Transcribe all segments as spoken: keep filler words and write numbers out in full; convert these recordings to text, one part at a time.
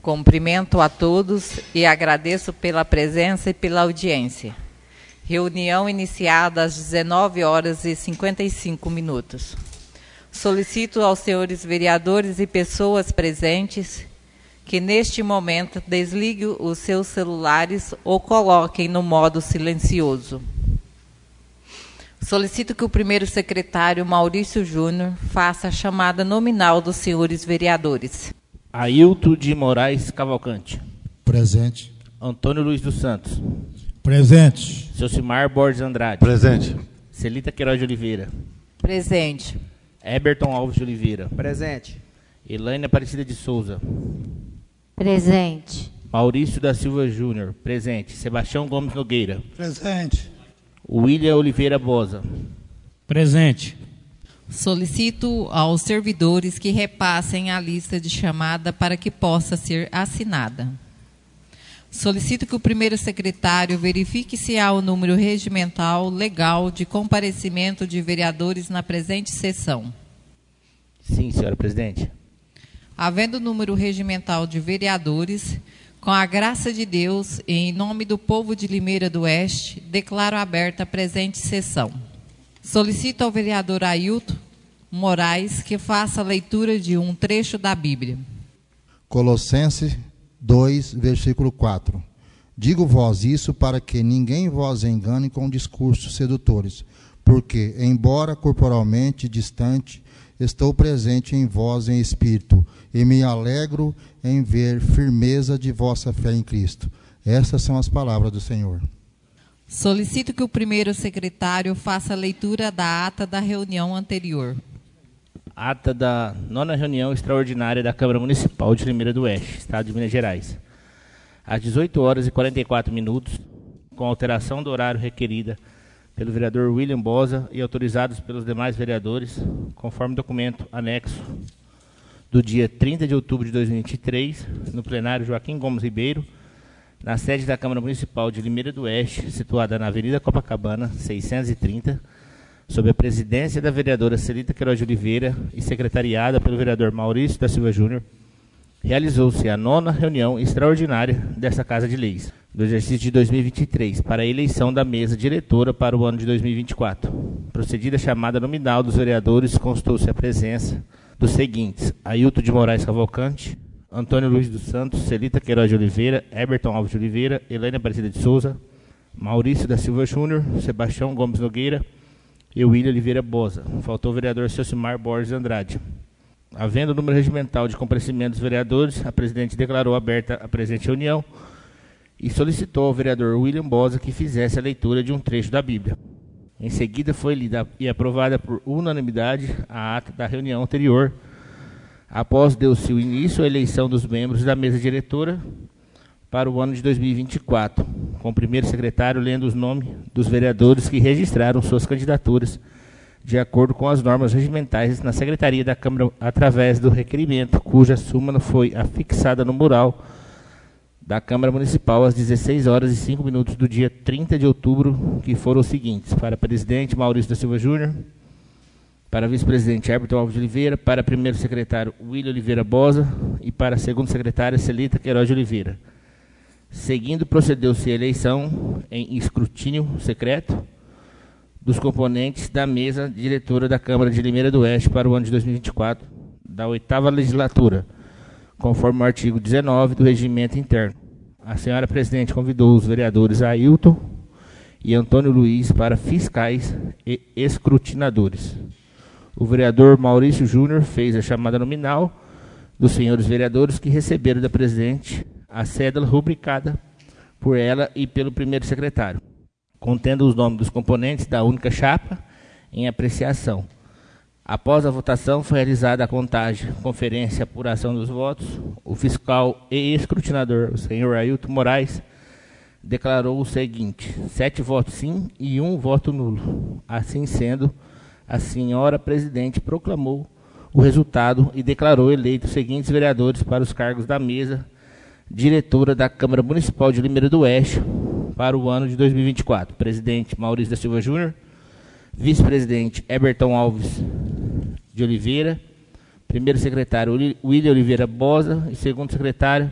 Cumprimento a todos e agradeço pela presença e pela audiência. Reunião iniciada às dezenove horas e cinquenta e cinco minutos. Solicito aos senhores vereadores e pessoas presentes que neste momento desliguem os seus celulares ou coloquem no modo silencioso. Solicito que o primeiro secretário, Maurício Júnior, faça a chamada nominal dos senhores vereadores. Ailton de Moraes Cavalcante. Presente. Antônio Luiz dos Santos. Presente. Ceucimar Borges Andrade. Presente. Celita Queiroz de Oliveira. Presente. Eberton Alves de Oliveira. Presente. Elaine Aparecida de Souza. Presente. Maurício da Silva Júnior. Presente. Sebastião Gomes Nogueira. Presente. William Oliveira Bosa. Presente. Solicito aos servidores que repassem a lista de chamada para que possa ser assinada. Solicito que o primeiro secretário verifique se há o número regimental legal de comparecimento de vereadores na presente sessão. Sim, senhora presidente. Havendo o número regimental de vereadores, com a graça de Deus e em nome do povo de Limeira do Oeste, declaro aberta a presente sessão. Solicito ao vereador Ailton Moraes que faça a leitura de um trecho da Bíblia. Colossenses dois, versículo quatro. Digo-vos isso para que ninguém vos engane com discursos sedutores, porque, embora corporalmente distante, estou presente em vós em espírito, e me alegro em ver firmeza de vossa fé em Cristo. Estas são as palavras do Senhor. Solicito que o primeiro secretário faça a leitura da ata da reunião anterior. Ata da nona reunião extraordinária da Câmara Municipal de Limeira do Oeste, Estado de Minas Gerais. Às dezoito horas e quarenta e quatro minutos, com alteração do horário requerida pelo vereador William Bosa e autorizados pelos demais vereadores, conforme documento anexo do dia trinta de outubro de dois mil e vinte e três, no plenário Joaquim Gomes Ribeiro, na sede da Câmara Municipal de Limeira do Oeste, situada na Avenida Copacabana, seiscentos e trinta, sob a presidência da vereadora Celita Queiroz de Oliveira e secretariada pelo vereador Maurício da Silva Júnior, realizou-se a nona reunião extraordinária desta Casa de Leis, do exercício de dois mil e vinte e três, para a eleição da mesa diretora para o ano de dois mil e vinte e quatro. Procedida a chamada nominal dos vereadores, constou-se a presença dos seguintes: Ailton de Moraes Cavalcante, Antônio Luiz dos Santos, Celita Queiroz de Oliveira, Eberton Alves de Oliveira, Elaine Aparecida de Souza, Maurício da Silva Júnior, Sebastião Gomes Nogueira e William Oliveira Bosa. Faltou o vereador Ceucimar Borges Andrade. Havendo o número regimental de comparecimento dos vereadores, a presidente declarou aberta a presente reunião e solicitou ao vereador William Bosa que fizesse a leitura de um trecho da Bíblia. Em seguida, foi lida e aprovada por unanimidade a ata da reunião anterior. Após deu-se o início à eleição dos membros da mesa diretora para o ano de dois mil e vinte e quatro, com o primeiro secretário lendo os nomes dos vereadores que registraram suas candidaturas de acordo com as normas regimentais na Secretaria da Câmara, através do requerimento, cuja súmula foi afixada no mural da Câmara Municipal às dezesseis horas e cinco minutos do dia trinta de outubro, que foram os seguintes: para presidente Maurício da Silva Júnior, para vice-presidente Eberton Alves de Oliveira, para primeiro secretário William Oliveira Bosa e para segundo secretário Celita Queiroz de Oliveira. Seguindo, procedeu-se a eleição em escrutínio secreto dos componentes da mesa diretora da Câmara de Limeira do Oeste para o ano de dois mil e vinte e quatro, da oitava legislatura, conforme o artigo dezenove do Regimento Interno. A senhora presidente convidou os vereadores Ailton e Antônio Luiz para fiscais e escrutinadores. O vereador Maurício Júnior fez a chamada nominal dos senhores vereadores que receberam da presidente a cédula rubricada por ela e pelo primeiro secretário, contendo os nomes dos componentes da única chapa em apreciação. Após a votação, foi realizada a contagem, conferência e apuração dos votos. O fiscal e escrutinador, o senhor Ailton Moraes, declarou o seguinte: sete votos sim e um voto nulo. Assim sendo, a senhora presidente proclamou o resultado e declarou eleitos os seguintes vereadores para os cargos da mesa diretora da Câmara Municipal de Limeira do Oeste para o ano de dois mil e vinte e quatro. Presidente Maurício da Silva Júnior, vice-presidente Eberton Alves de Oliveira, primeiro secretário William Oliveira Bosa e segundo secretário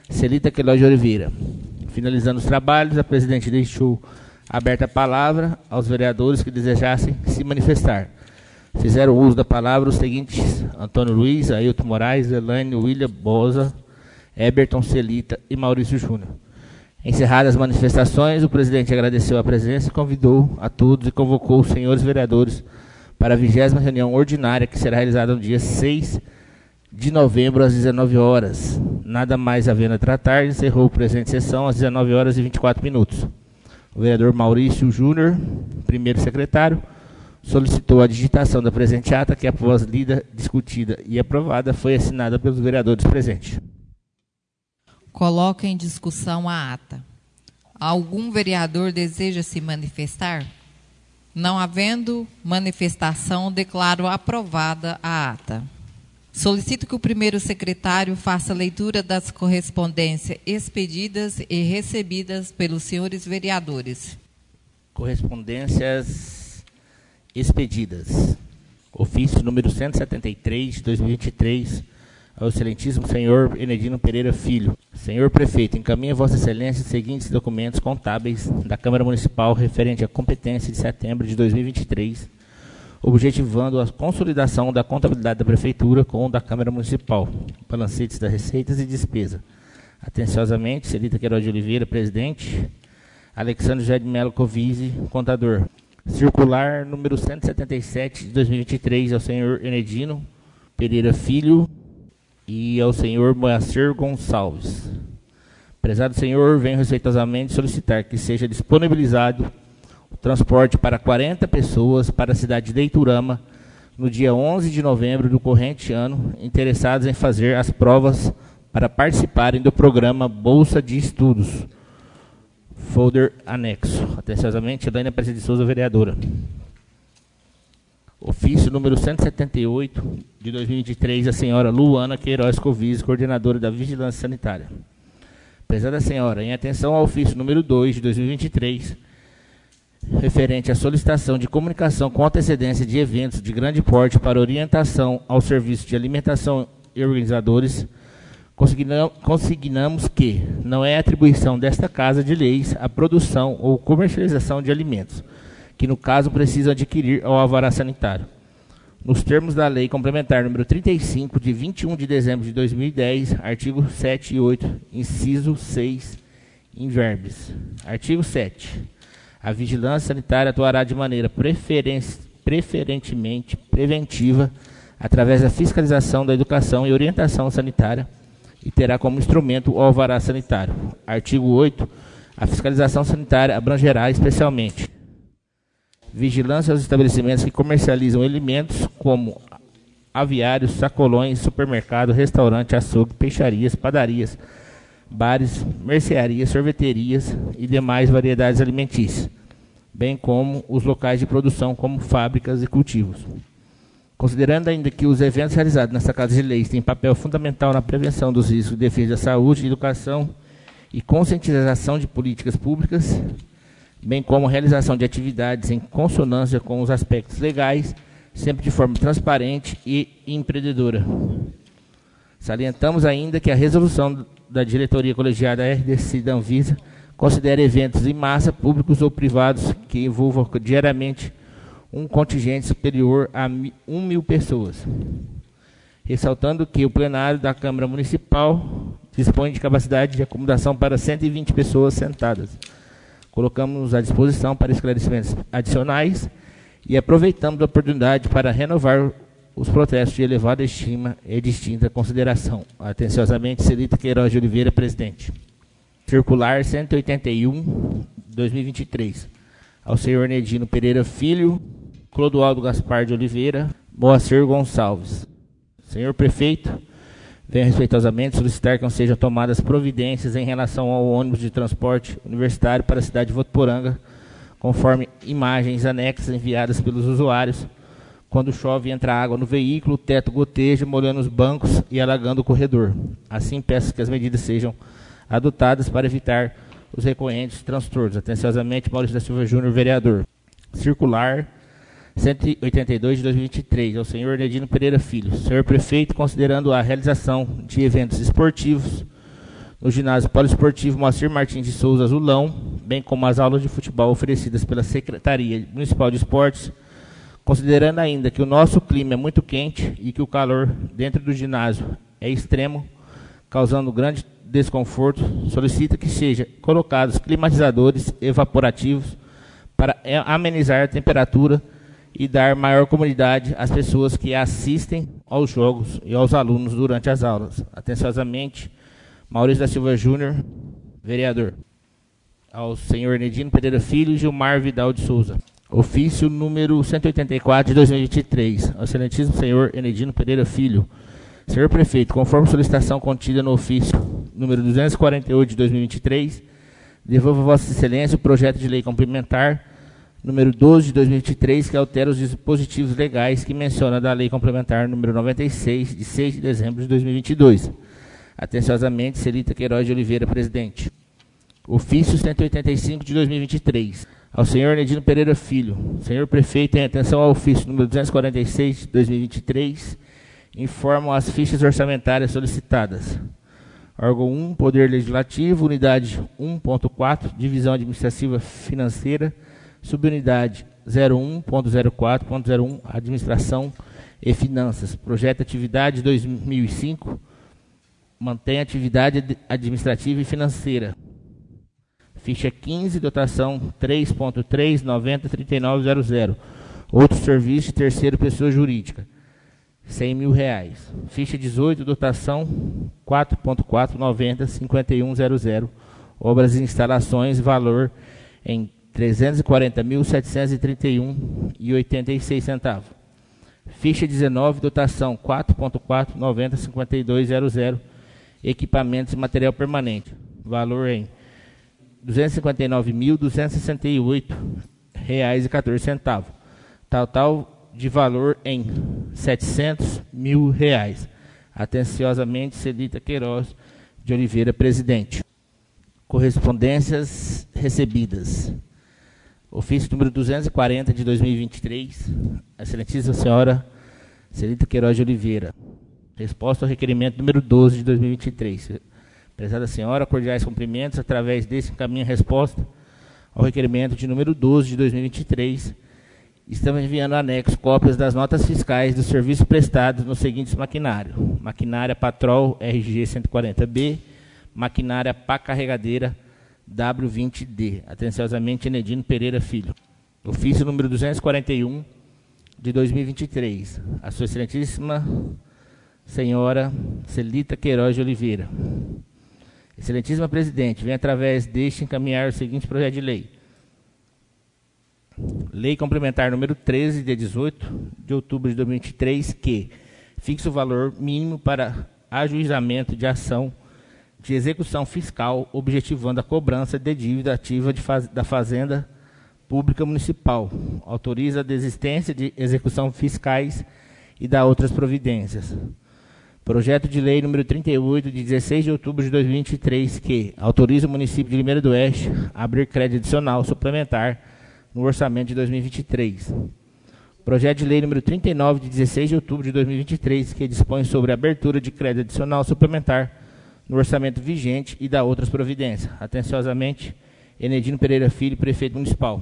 Celita Queiroz de Oliveira. Finalizando os trabalhos, a presidente deixou aberta a palavra aos vereadores que desejassem se manifestar. Fizeram uso da palavra os seguintes: Antônio Luiz, Ailton Moraes, Elaine, William Boza, Eberton, Celita e Maurício Júnior. Encerradas as manifestações, o presidente agradeceu a presença e convidou a todos e convocou os senhores vereadores para a vigésima reunião ordinária que será realizada no dia seis de novembro às dezenove horas. Nada mais havendo a tratar, encerrou a presente sessão às dezenove horas e vinte e quatro minutos. O vereador Maurício Júnior, primeiro secretário, solicitou a digitação da presente ata, que após lida, discutida e aprovada, foi assinada pelos vereadores presentes. Coloca em discussão a ata. Algum vereador deseja se manifestar? Não havendo manifestação, declaro aprovada a ata. Solicito que o primeiro secretário faça leitura das correspondências expedidas e recebidas pelos senhores vereadores. Correspondências expedidas. Ofício número cento e setenta e três, de dois mil e vinte e três, ao excelentíssimo senhor Enedino Pereira Filho. Senhor Prefeito, encaminha a Vossa Excelência os seguintes documentos contábeis da Câmara Municipal referente à competência de setembro de dois mil e vinte e três, objetivando a consolidação da contabilidade da Prefeitura com o da Câmara Municipal, balancetes das receitas e despesa. Atenciosamente, Celita Queiroz de Oliveira, presidente, Alexandre José de Melo Covise, contador. Circular número cento e setenta e sete de dois mil e vinte e três ao senhor Enedino Pereira Filho e ao senhor Moacir Gonçalves. Prezado senhor, venho respeitosamente solicitar que seja disponibilizado o transporte para quarenta pessoas para a cidade de Iturama no dia onze de novembro do corrente ano, interessados em fazer as provas para participarem do programa Bolsa de Estudos. Folder anexo. Atenciosamente, Elaine Aparecida de Souza, vereadora. Ofício número cento e setenta e oito, de dois mil e vinte e três, a senhora Luana Queiroz Covise, coordenadora da Vigilância Sanitária. Prezada senhora, em atenção ao ofício número dois, de dois mil e vinte e três, referente à solicitação de comunicação com antecedência de eventos de grande porte para orientação ao serviço de alimentação e organizadores, consignamos que não é atribuição desta Casa de Leis a produção ou comercialização de alimentos, que no caso precisam adquirir ao alvará sanitário. Nos termos da Lei Complementar número trinta e cinco, de vinte e um de dezembro de dois mil e dez, artigo sete e oito, inciso seis, in verbis. Artigo sete. A vigilância sanitária atuará de maneira preferen preferentemente preventiva, através da fiscalização da educação e orientação sanitária, e terá como instrumento o alvará sanitário. Artigo oito. A fiscalização sanitária abrangerá especialmente vigilância aos estabelecimentos que comercializam alimentos como aviários, sacolões, supermercado, restaurante, açougue, peixarias, padarias, bares, mercearias, sorveterias e demais variedades alimentícias, bem como os locais de produção como fábricas e cultivos. Considerando ainda que os eventos realizados nesta Casa de Leis têm papel fundamental na prevenção dos riscos de defesa da saúde, educação e conscientização de políticas públicas, bem como a realização de atividades em consonância com os aspectos legais, sempre de forma transparente e empreendedora. Salientamos ainda que a resolução da diretoria colegiada R D C da Anvisa considera eventos em massa, públicos ou privados, que envolvam diariamente um contingente superior a um mil pessoas. Ressaltando que o plenário da Câmara Municipal dispõe de capacidade de acomodação para cento e vinte pessoas sentadas. Colocamos-nos à disposição para esclarecimentos adicionais e aproveitamos a oportunidade para renovar os protestos de elevada estima e distinta consideração. Atenciosamente, Celita Queiroz de Oliveira, presidente. Circular cento e oitenta e um, dois mil e vinte e três. Ao senhor Enedino Pereira Filho, Clodoaldo Gaspar de Oliveira, Moacir Gonçalves. Senhor Prefeito, venho respeitosamente solicitar que não sejam tomadas providências em relação ao ônibus de transporte universitário para a cidade de Votuporanga, conforme imagens anexas enviadas pelos usuários, quando chove e entra água no veículo, o teto goteja, molhando os bancos e alagando o corredor. Assim, peço que as medidas sejam adotadas para evitar os recorrentes transtornos. Atenciosamente, Maurício da Silva Júnior, vereador. Circular cento e oitenta e dois de dois mil e vinte e três, ao senhor Enedino Pereira Filho. Senhor Prefeito, considerando a realização de eventos esportivos no ginásio poliesportivo Moacir Martins de Souza Azulão, bem como as aulas de futebol oferecidas pela Secretaria Municipal de Esportes, considerando ainda que o nosso clima é muito quente e que o calor dentro do ginásio é extremo, causando grande desconforto, solicita que sejam colocados climatizadores evaporativos para amenizar a temperatura e dar maior comodidade às pessoas que assistem aos jogos e aos alunos durante as aulas. Atenciosamente, Maurício da Silva Júnior, vereador. Ao senhor Enedino Pereira Filho e Gilmar Vidal de Souza. Ofício número cento e oitenta e quatro de dois mil e vinte e três. Ao excelentíssimo senhor Enedino Pereira Filho. Senhor prefeito, conforme solicitação contida no ofício número duzentos e quarenta e oito de dois mil e vinte e três, devolvo a Vossa Excelência o projeto de lei complementar número doze de dois mil e vinte e três, que altera os dispositivos legais que menciona da lei complementar número noventa e seis, de seis de dezembro de dois mil e vinte e dois. Atenciosamente, Celita Queiroz de Oliveira, presidente. Ofício cento e oitenta e cinco de dois mil e vinte e três. Ao senhor Enedino Pereira Filho. Senhor prefeito, em atenção ao ofício número duzentos e quarenta e seis de dois mil e vinte e três, informam as fichas orçamentárias solicitadas. Órgão um, Poder Legislativo, unidade um ponto quatro, Divisão Administrativa Financeira, subunidade zero um ponto zero quatro ponto zero um, Administração e Finanças. Projeto Atividade dois mil e cinco, mantém atividade administrativa e financeira. Ficha quinze, dotação três ponto três noventa trinta e nove zero zero. Outro serviço de terceira pessoa jurídica, cem mil reais. Ficha dezoito, dotação quatro ponto quatro noventa cinquenta e um zero zero. Obras e instalações, valor em trezentos e quarenta mil setecentos e trinta e um reais e oitenta e seis centavos. Ficha dezenove, dotação quatro ponto quatro noventa cinquenta e dois zero zero. Equipamentos e material permanente, valor em duzentos e cinquenta e nove mil duzentos e sessenta e oito reais e quatorze centavos. Total de valor em setecentos mil reais. Atenciosamente, Celita Queiroz de Oliveira, presidente. Correspondências recebidas. Ofício número duzentos e quarenta de dois mil e vinte e três. Excelentíssima senhora Celita Queiroz de Oliveira. Resposta ao requerimento número doze de dois mil e vinte e três. Prezada senhora, cordiais cumprimentos. Através desse encaminho a resposta ao requerimento de número doze de dois mil e vinte e três. Estamos enviando anexo cópias das notas fiscais dos serviços prestados nos seguintes maquinários: maquinária Patrol R G cento e quarenta B, maquinária Pá Carregadeira W vinte D. Atenciosamente, Enedino Pereira Filho. Ofício número duzentos e quarenta e um de dois mil e vinte e três. A sua excelentíssima senhora Celita Queiroz de Oliveira. Excelentíssima presidente, vem através deste encaminhar o seguinte projeto de lei. Lei complementar número treze, de dezoito de outubro de dois mil e vinte e três, que fixa o valor mínimo para ajuizamento de ação de execução fiscal, objetivando a cobrança de dívida ativa de faz, da Fazenda Pública Municipal. Autoriza a desistência de execução fiscais e dá outras providências. Projeto de lei número trinta e oito, de dezesseis de outubro de dois mil e vinte e três, que autoriza o município de Limeira do Oeste a abrir crédito adicional suplementar no orçamento de dois mil e vinte e três. Projeto de lei número trinta e nove, de dezesseis de outubro de dois mil e vinte e três, que dispõe sobre a abertura de crédito adicional suplementar no orçamento vigente e dá outras providências. Atenciosamente, Enedino Pereira Filho, prefeito municipal.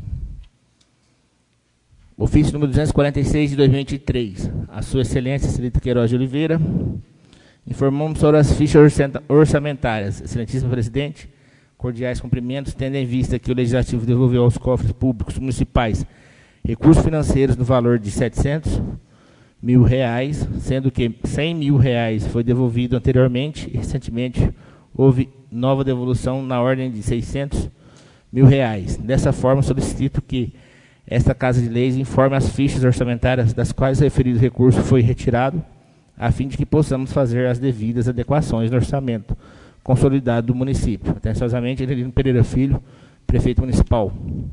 Ofício número duzentos e quarenta e seis de dois mil e vinte e três. A sua excelência, Celita Queiroz de Oliveira. Informamos sobre as fichas orçamentárias. Excelentíssimo presidente, cordiais cumprimentos, tendo em vista que o Legislativo devolveu aos cofres públicos municipais recursos financeiros no valor de setecentos mil reais, sendo que cem mil reais foi devolvido anteriormente e recentemente houve nova devolução na ordem de seiscentos mil reais. Dessa forma, solicito que esta Casa de Leis informe as fichas orçamentárias das quais o referido recurso foi retirado, a fim de que possamos fazer as devidas adequações no orçamento consolidado do município. Atenciosamente, Enedino Pereira Filho, prefeito municipal.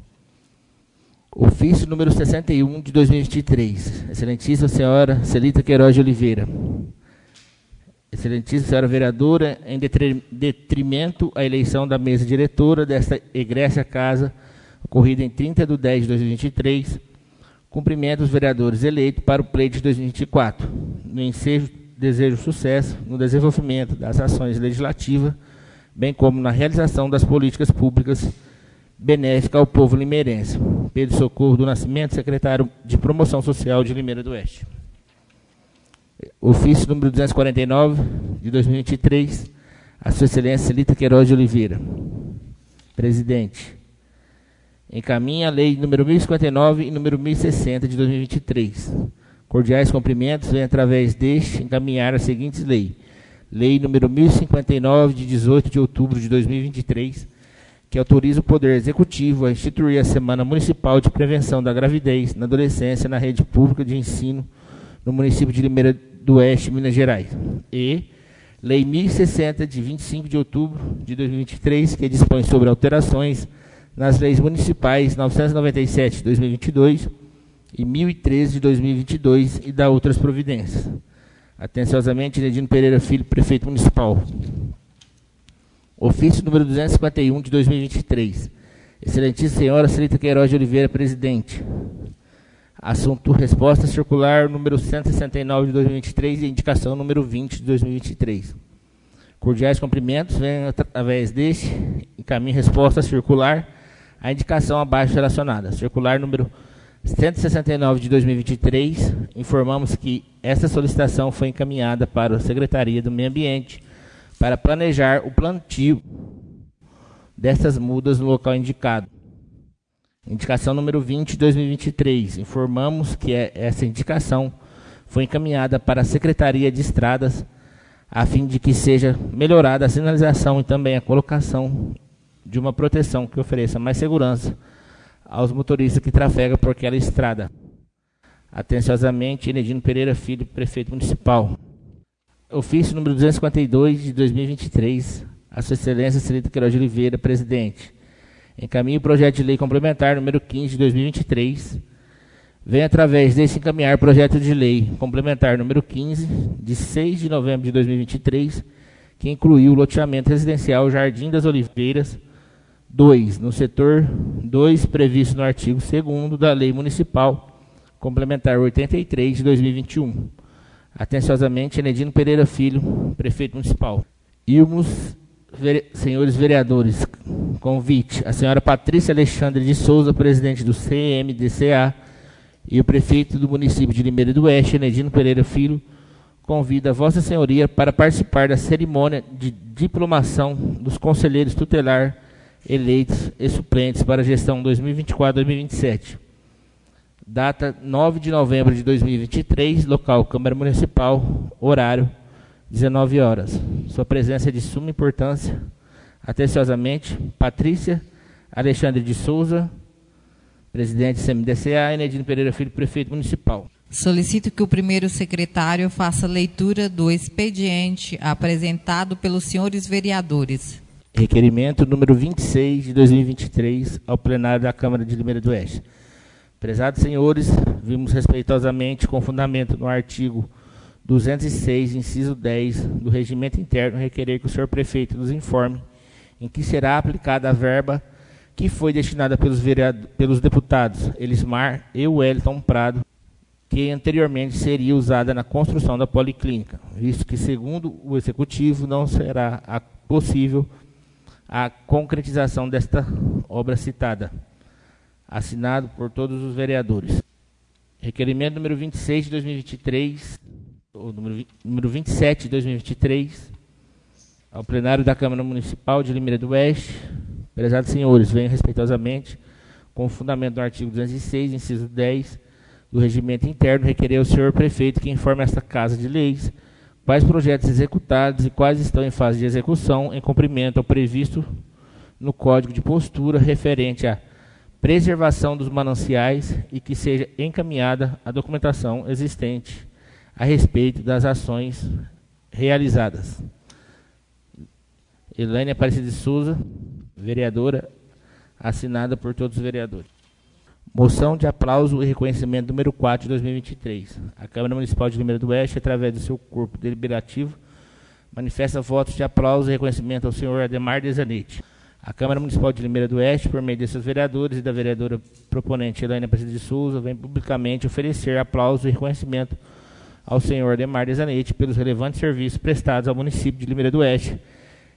Ofício número sessenta e um de dois mil e vinte e três. Excelentíssima senhora Celita Queiroz de Oliveira. Excelentíssima senhora vereadora, em detrimento à eleição da mesa diretora desta egrécia casa, ocorrida em trinta de dez de dois mil e vinte e três, cumprimento os vereadores eleitos para o pleito de dois mil e vinte e quatro. No ensejo, desejo sucesso no desenvolvimento das ações legislativas bem como na realização das políticas públicas benéficas ao povo limeirense. Pedro Socorro do Nascimento, secretário de Promoção Social de Limeira do Oeste. Ofício número duzentos e quarenta e nove, de dois mil e vinte e três, a Sua Excelência Celita Queiroz de Oliveira. Presidente. Encaminha a lei número mil e cinquenta e nove e número mil e sessenta, de dois mil e vinte e três. Cordiais cumprimentos, vem através deste encaminhar as seguintes leis. Lei número mil e cinquenta e nove, de dezoito de outubro de dois mil e vinte e três, que autoriza o Poder Executivo a instituir a Semana Municipal de Prevenção da Gravidez na Adolescência na Rede Pública de Ensino no município de Limeira do Oeste, Minas Gerais. E Lei mil e sessenta, de vinte e cinco de outubro de dois mil e vinte e três, que dispõe sobre alterações nas leis municipais novecentos e noventa e sete, de dois mil e vinte e dois e mil e treze, de dois mil e vinte e dois, e dá outras providências. Atenciosamente, Inedino Pereira Filho, Prefeito Municipal. Ofício número duzentos e cinquenta e um, de dois mil e vinte e três. Excelentíssima Senhora Celita Queiroz de Oliveira, Presidente. Assunto resposta circular número cento e sessenta e nove, de dois mil e vinte e três e indicação número vinte, de dois mil e vinte e três. Cordiais cumprimentos, venho através deste encaminho resposta circular a indicação abaixo relacionada. Circular número cento e sessenta e nove, de dois mil e vinte e três, informamos que essa solicitação foi encaminhada para a Secretaria do Meio Ambiente para planejar o plantio dessas mudas no local indicado. Indicação número vinte, de dois mil e vinte e três. Informamos que essa indicação foi encaminhada para a Secretaria de Estradas, a fim de que seja melhorada a sinalização e também a colocação de uma proteção que ofereça mais segurança aos motoristas que trafegam por aquela estrada. Atenciosamente, Inedino Pereira Filho, Prefeito Municipal. Ofício número duzentos e cinquenta e dois, de dois mil e vinte e três, a Sua Excelência Celita Queiroz de Oliveira, Presidente. Encaminho o projeto de lei complementar número quinze, de dois mil e vinte e três. Vem através desse encaminhar projeto de lei complementar número quinze, de seis de novembro de dois mil e vinte e três, que incluiu o loteamento residencial Jardim das Oliveiras dois, no setor dois, previsto no artigo segundo da Lei Municipal Complementar oitenta e três, de dois mil e vinte e um. Atenciosamente, Inedino Pereira Filho, Prefeito Municipal. Irmos, vere, senhores vereadores, convite a senhora Patrícia Alexandre de Souza, presidente do C M D C A, e o prefeito do município de Limeira do Oeste, Inedino Pereira Filho, convida a Vossa Senhoria para participar da cerimônia de diplomação dos conselheiros tutelar eleitos e suplentes para a gestão dois mil e vinte e quatro a dois mil e vinte e sete. Data nove de novembro de dois mil e vinte e três, local Câmara Municipal, horário dezenove horas. Sua presença é de suma importância. Atenciosamente, Patrícia Alexandre de Souza, presidente do C M D C A, e Inedino Pereira Filho, Prefeito Municipal. Solicito que o primeiro secretário faça leitura do expediente apresentado pelos senhores vereadores. Requerimento número vinte e seis, de dois mil e vinte e três, ao plenário da Câmara de Limeira do Oeste. Prezados senhores, vimos respeitosamente, com fundamento no artigo duzentos e seis, inciso dez, do Regimento Interno, requerer que o senhor prefeito nos informe em que será aplicada a verba que foi destinada pelos, vereado, pelos deputados Elismar e Wellington Prado, que anteriormente seria usada na construção da policlínica, visto que, segundo o Executivo, não será a, possível a concretização desta obra citada. Assinado por todos os vereadores. Requerimento número vinte e seis de dois mil e vinte e três, ou número, número vinte e sete de dois mil e vinte e três, ao plenário da Câmara Municipal de Limeira do Oeste. Prezados senhores, venho respeitosamente, com fundamento no artigo duzentos e seis, inciso dez, do Regimento Interno, requerer ao senhor prefeito que informe esta Casa de Leis quais projetos executados e quais estão em fase de execução em cumprimento ao previsto no Código de Postura referente à preservação dos mananciais e que seja encaminhada a documentação existente a respeito das ações realizadas. Elaine Aparecida de Souza, vereadora, assinada por todos os vereadores. Moção de aplauso e reconhecimento número quatro de dois mil e vinte e três. A Câmara Municipal de Limeira do Oeste, através do seu corpo deliberativo, manifesta votos de aplauso e reconhecimento ao senhor Ademar Desanete. A Câmara Municipal de Limeira do Oeste, por meio de seus vereadores e da vereadora proponente Elaine Aparecida de Souza, vem publicamente oferecer aplauso e reconhecimento ao senhor Ademar Desanete pelos relevantes serviços prestados ao município de Limeira do Oeste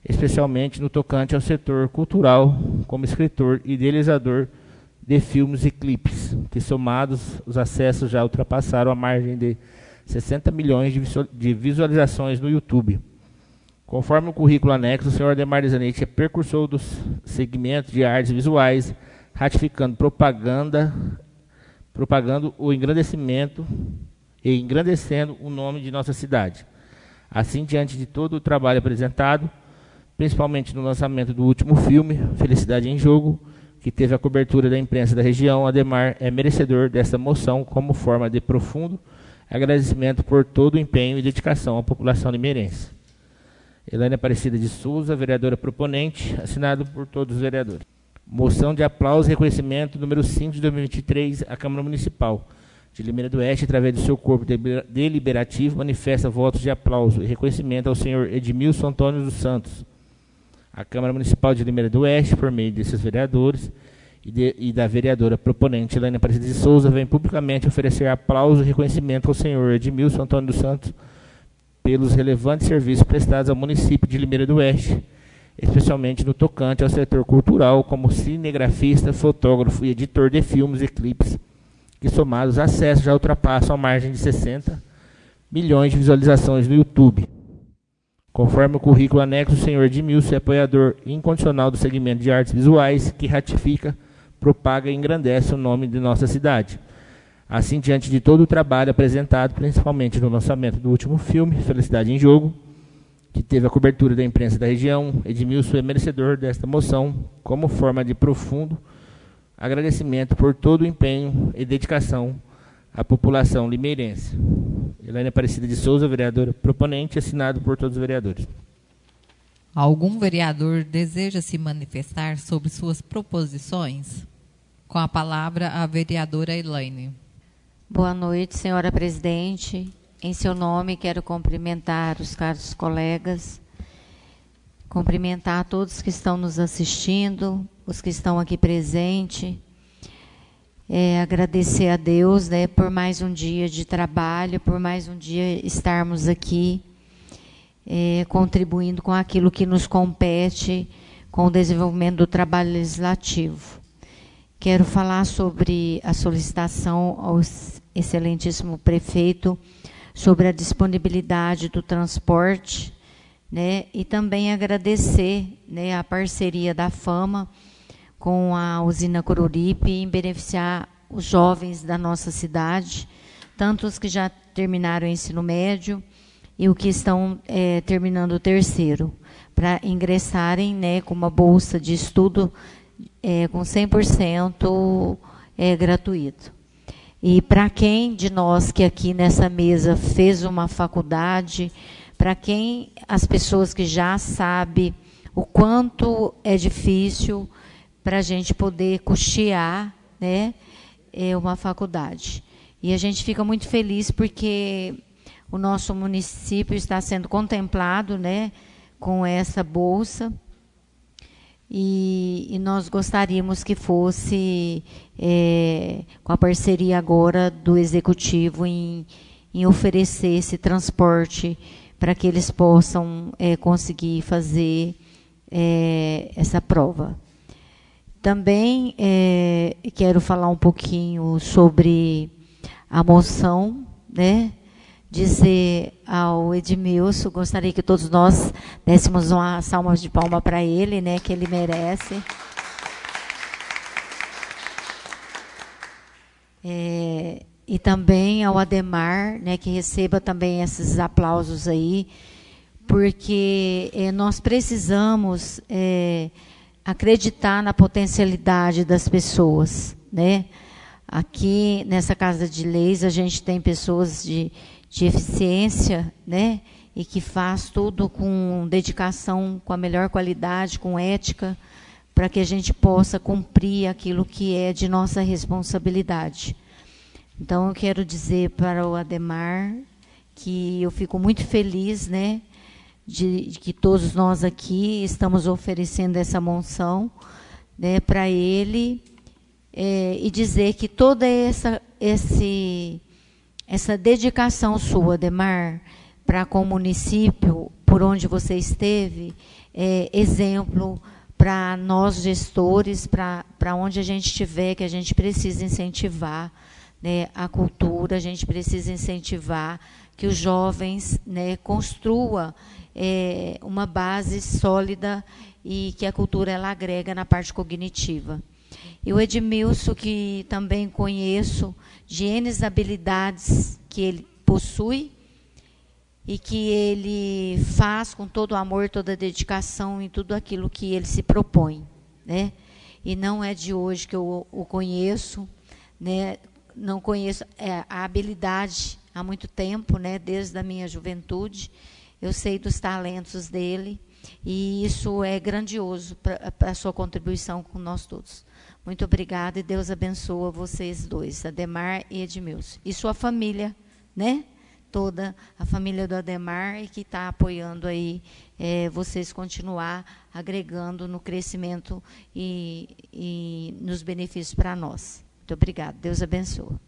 especialmente no tocante ao setor cultural, como escritor e idealizador de filmes e clipes, que somados os acessos já ultrapassaram a margem de sessenta milhões de visualizações no YouTube. Conforme o currículo anexo, o senhor Ademar de Zanetti é precursor dos segmentos de artes visuais, ratificando propaganda, propagando o engrandecimento e engrandecendo o nome de nossa cidade. Assim, diante de todo o trabalho apresentado, principalmente no lançamento do último filme, Felicidade em Jogo, que teve a cobertura da imprensa da região, Ademar é merecedor dessa moção como forma de profundo agradecimento por todo o empenho e dedicação à população limeirense. Elaine Aparecida de Souza, vereadora proponente, assinado por todos os vereadores. Moção de aplauso e reconhecimento número cinco de dois mil e vinte e três, à Câmara Municipal de Limeira do Oeste, através do seu corpo deliberativo, manifesta votos de aplauso e reconhecimento ao senhor Edmilson Antônio dos Santos. A Câmara Municipal de Limeira do Oeste, por meio de seus vereadores e, de, e da vereadora proponente Elaine Aparecida de Souza, vem publicamente oferecer aplauso e reconhecimento ao senhor Edmilson Antônio dos Santos pelos relevantes serviços prestados ao município de Limeira do Oeste, especialmente no tocante ao setor cultural, como cinegrafista, fotógrafo e editor de filmes e clipes, que somados acessos já ultrapassam a margem de sessenta milhões de visualizações no YouTube. Conforme o currículo anexo, o senhor Edmilson é apoiador incondicional do segmento de artes visuais, que ratifica, propaga e engrandece o nome de nossa cidade. Assim, diante de todo o trabalho apresentado, principalmente no lançamento do último filme, Felicidade em Jogo, que teve a cobertura da imprensa da região, Edmilson é merecedor desta moção como forma de profundo agradecimento por todo o empenho e dedicação à população limeirense. Elaine Aparecida de Souza, vereadora proponente, assinado por todos os vereadores. Algum vereador deseja se manifestar sobre suas proposições? Com a palavra, a vereadora Elaine. Boa noite, senhora presidente. Em seu nome, quero cumprimentar os caros colegas, cumprimentar todos que estão nos assistindo, os que estão aqui presentes, é, agradecer a Deus, né, por mais um dia de trabalho, por mais um dia estarmos aqui, é, contribuindo com aquilo que nos compete, com o desenvolvimento do trabalho legislativo. Quero falar sobre a solicitação ao excelentíssimo prefeito sobre a disponibilidade do transporte, né, e também agradecer, né, a parceria da Fama com a usina Coruripe em beneficiar os jovens da nossa cidade, tanto os que já terminaram o ensino médio e os que estão é, terminando o terceiro, para ingressarem, né, com uma bolsa de estudo é, com cem por cento é, gratuito. E para quem de nós que aqui nessa mesa fez uma faculdade, para quem as pessoas que já sabem o quanto é difícil para a gente poder custear, né, é uma faculdade. E a gente fica muito feliz porque o nosso município está sendo contemplado, né, com essa bolsa. E, e nós gostaríamos que fosse é, com a parceria agora do Executivo em, em oferecer esse transporte para que eles possam é, conseguir fazer é, essa prova. Também é, quero falar um pouquinho sobre a moção, né? Dizer ao Edmilson, gostaria que todos nós dessemos uma salva de palma para ele, né, que ele merece. É, e também ao Ademar, né, que receba também esses aplausos aí, porque é, nós precisamos é, acreditar na potencialidade das pessoas, né? Aqui nessa Casa de Leis a gente tem pessoas de de eficiência, né, e que faz tudo com dedicação, com a melhor qualidade, com ética, para que a gente possa cumprir aquilo que é de nossa responsabilidade. Então, eu quero dizer para o Ademar que eu fico muito feliz, né, de, de que todos nós aqui estamos oferecendo essa moção, né, para ele, é, e dizer que toda essa esse Essa dedicação sua, Ademar, para com o município, por onde você esteve, é, exemplo para nós gestores, para onde a gente estiver, que a gente precisa incentivar, né, a cultura, a gente precisa incentivar que os jovens, né, construam é, uma base sólida e que a cultura ela agrega na parte cognitiva. E o Edmilson, que também conheço, de N habilidades que ele possui e que ele faz com todo o amor, toda a dedicação em tudo aquilo que ele se propõe, né? E não é de hoje que eu o conheço, né? Não conheço é, a habilidade há muito tempo, né? Desde a minha juventude, eu sei dos talentos dele e isso é grandioso para a sua contribuição com nós todos. Muito obrigada e Deus abençoe vocês dois, Ademar e Edmilson. E sua família, né? Toda a família do Ademar e que está apoiando aí é, vocês continuar agregando no crescimento e, e nos benefícios para nós. Muito obrigada. Deus abençoe.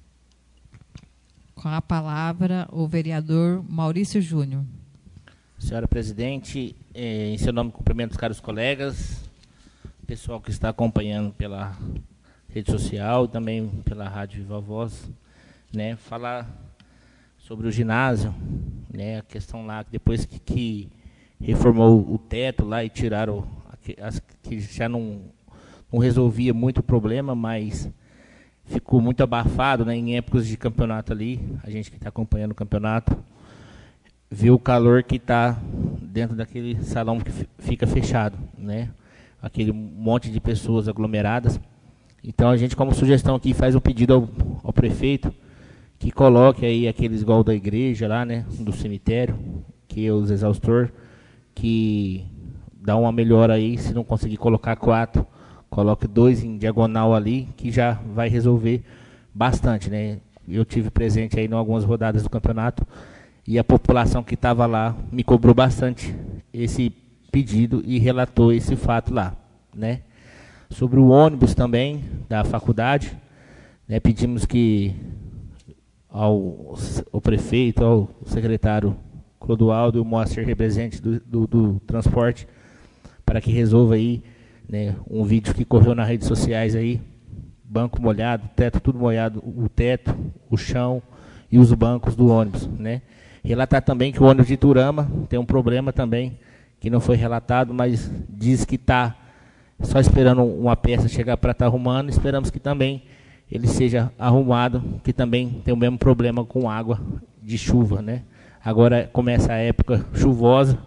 Com a palavra, o vereador Maurício Júnior. Senhora presidente, eh, em seu nome cumprimento os caros colegas, pessoal que está acompanhando pela rede social, também pela rádio Viva Voz, né, falar sobre o ginásio, né, a questão lá, depois que, que reformou o teto lá e tiraram, as, que já não, não resolvia muito o problema, mas ficou muito abafado, né, em épocas de campeonato ali, a gente que está acompanhando o campeonato, vê o calor que está dentro daquele salão que fica fechado, né, aquele monte de pessoas aglomeradas. Então a gente, como sugestão aqui, faz um pedido ao, ao prefeito que coloque aí aqueles igual da igreja lá, né, do cemitério, que é os exaustor, que dá uma melhora aí, se não conseguir colocar quatro, coloque dois em diagonal ali, que já vai resolver bastante, né. Eu tive presente aí em algumas rodadas do campeonato e a população que estava lá me cobrou bastante esse pedido e relatou esse fato lá, né. Sobre o ônibus também da faculdade, né, pedimos que ao, ao prefeito, ao secretário Clodoaldo e o Moacir, representante do, do, do transporte, para que resolva aí, né, um vídeo que correu nas redes sociais aí, banco molhado, teto tudo molhado, o teto, o chão e os bancos do ônibus, né. Relatar também que o ônibus de Iturama tem um problema também, que não foi relatado, mas diz que está só esperando uma peça chegar para estar tá arrumando. Esperamos que também ele seja arrumado, que também tem o mesmo problema com água de chuva, né? Agora começa a época chuvosa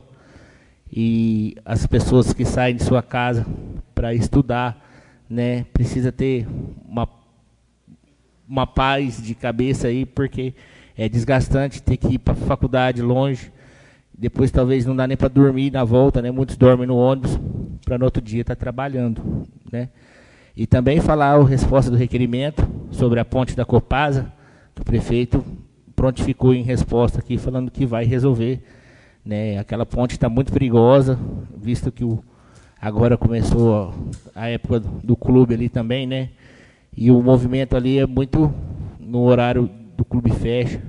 e as pessoas que saem de sua casa para estudar, né, precisa ter uma, uma paz de cabeça aí, porque é desgastante ter que ir para a faculdade longe. Depois talvez não dá nem para dormir na volta, né? Muitos dormem no ônibus para no outro dia estar tá trabalhando, né? E também falar a resposta do requerimento sobre a ponte da Copasa, que o prefeito prontificou em resposta aqui, falando que vai resolver, né? Aquela ponte está muito perigosa, visto que o, agora começou a, a época do, do clube ali também, né? E o movimento ali é muito no horário do clube fecha.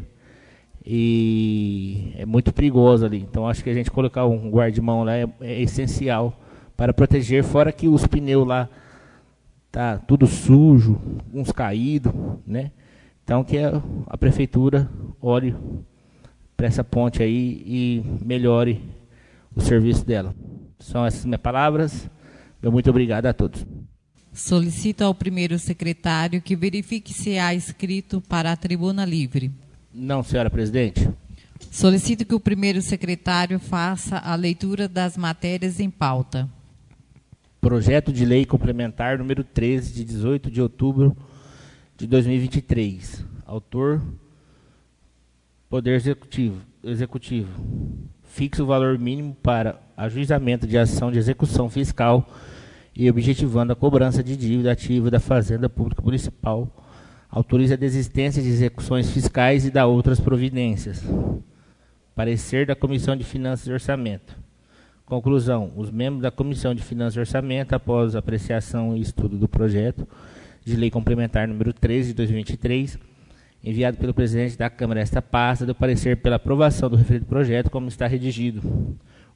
E é muito perigoso ali. Então acho que a gente colocar um guarda-mão lá é, é essencial para proteger, fora que os pneus lá tá tudo sujo, uns caídos, né? Então que a, a prefeitura olhe para essa ponte aí e melhore o serviço dela. São essas minhas palavras. Meu muito obrigado a todos. Solicito ao primeiro secretário que verifique se há inscrito para a tribuna livre. Não, senhora presidente. Solicito que o primeiro secretário faça a leitura das matérias em pauta. Projeto de lei complementar número treze, de dezoito de outubro de dois mil e vinte e três. Autor, Poder Executivo. Executivo. Fixa o valor mínimo para ajuizamento de ação de execução fiscal e objetivando a cobrança de dívida ativa da Fazenda Pública Municipal. Autoriza a desistência de execuções fiscais e dá outras providências. Parecer da Comissão de Finanças e Orçamento. Conclusão. Os membros da Comissão de Finanças e Orçamento, após apreciação e estudo do projeto de lei complementar número treze de dois mil e vinte e três, enviado pelo presidente da Câmara esta pasta, deu parecer pela aprovação do referido projeto como está redigido.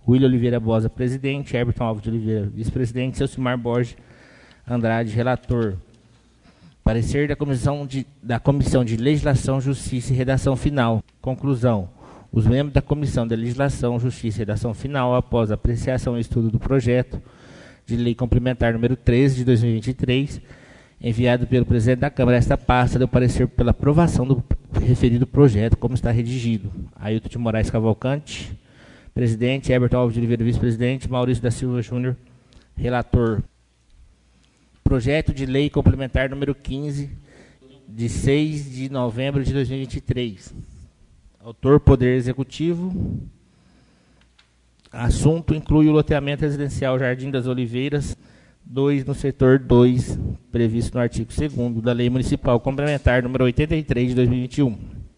William Oliveira Bosa, presidente. Everton Alves de Oliveira, vice-presidente. Celcimar Borges Andrade, relator. Parecer da Comissão de, da Comissão de Legislação, Justiça e Redação Final. Conclusão. Os membros da Comissão de Legislação, Justiça e Redação Final, após a apreciação e estudo do projeto de lei complementar número treze de dois mil e vinte e três, enviado pelo presidente da Câmara, esta pasta deu parecer pela aprovação do referido projeto, como está redigido. Ailton de Moraes Cavalcante, presidente. Everton Alves de Oliveira, vice-presidente. Maurício da Silva Júnior, relator. Projeto de lei complementar número quinze, de seis de novembro de dois mil e vinte e três. Autor, Poder Executivo. Assunto inclui o loteamento residencial Jardim das Oliveiras, dois no setor dois, previsto no artigo segundo da Lei Municipal Complementar número oitenta e três de dois mil e vinte e um.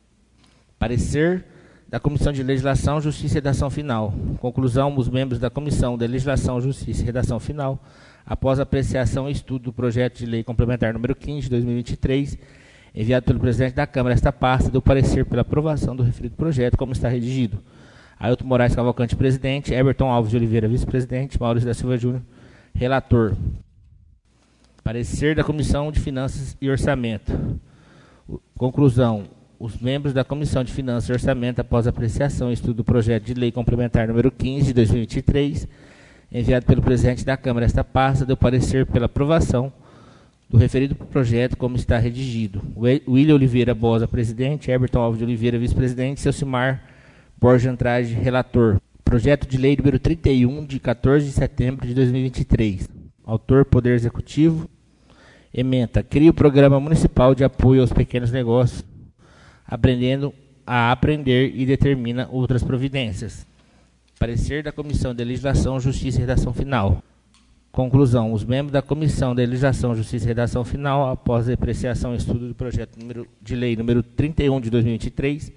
Parecer da Comissão de Legislação, Justiça e Redação Final. Conclusão, os membros da Comissão de Legislação, Justiça e Redação Final, após apreciação e estudo do projeto de lei complementar número quinze de dois mil e vinte e três, enviado pelo presidente da Câmara, esta pasta deu parecer pela aprovação do referido projeto, como está redigido. Ailton Moraes Cavalcante, presidente. Everton Alves de Oliveira, vice-presidente. Maurício da Silva Júnior, relator. Parecer da Comissão de Finanças e Orçamento. Conclusão. Os membros da Comissão de Finanças e Orçamento, após apreciação e estudo do projeto de lei complementar número quinze de dois mil e vinte e três, enviado pelo presidente da Câmara, esta pasta deu parecer pela aprovação do referido projeto, como está redigido. William Oliveira Bosa, presidente. Everton Alves de Oliveira, vice-presidente. Celcimar Borges Andrade, relator. Projeto de lei número trinta e um, de quatorze de setembro de dois mil e vinte e três. Autor, Poder Executivo. Ementa. Cria o Programa Municipal de Apoio aos Pequenos Negócios, aprendendo a aprender, e determina outras providências. Parecer da Comissão de Legislação, Justiça e Redação Final. Conclusão. Os membros da Comissão de Legislação, Justiça e Redação Final, após a apreciação e estudo do projeto número, de lei número trinta e um de dois mil e vinte e três,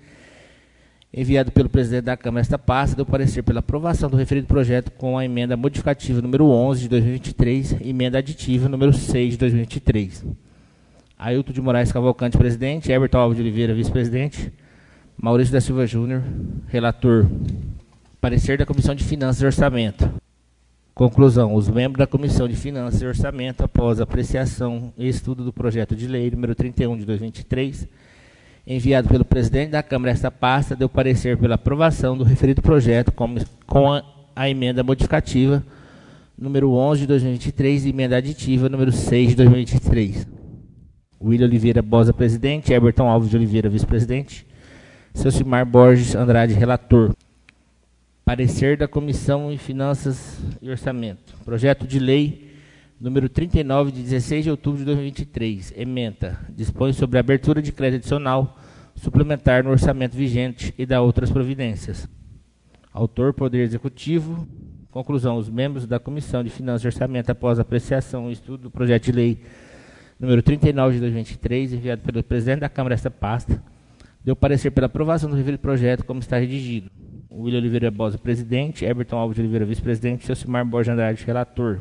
enviado pelo presidente da Câmara, esta pasta deu parecer pela aprovação do referido projeto com a emenda modificativa número onze de dois mil e vinte e três e emenda aditiva número seis de dois mil e vinte e três. Ailton de Moraes Cavalcante, presidente. Everton Alves de Oliveira, vice-presidente. Maurício da Silva Júnior, relator. Parecer da Comissão de Finanças e Orçamento. Conclusão. Os membros da Comissão de Finanças e Orçamento, após a apreciação e estudo do projeto de lei número trinta e um de dois mil e vinte e três, enviado pelo presidente da Câmara, esta pasta deu parecer pela aprovação do referido projeto com, com a, a emenda modificativa número onze de dois mil e vinte e três e emenda aditiva número seis de dois mil e vinte e três. William Oliveira Bosa, presidente. Everton Alves de Oliveira, vice-presidente. Celcimar Borges Andrade, relator. Parecer da Comissão de Finanças e Orçamento. Projeto de lei número trinta e nove, de dezesseis de outubro de dois mil e vinte e três. Ementa. Dispõe sobre a abertura de crédito adicional suplementar no orçamento vigente e dá outras providências. Autor, Poder Executivo. Conclusão. Os membros da Comissão de Finanças e Orçamento, após a apreciação e estudo do projeto de lei número trinta e nove de dois mil e vinte e três, enviado pelo presidente da Câmara, esta pasta, deu parecer pela aprovação do referido projeto, como está redigido. William Oliveira Bosa, presidente. Everton Alves de Oliveira, vice-presidente. Celcimar Borges Andrade, relator.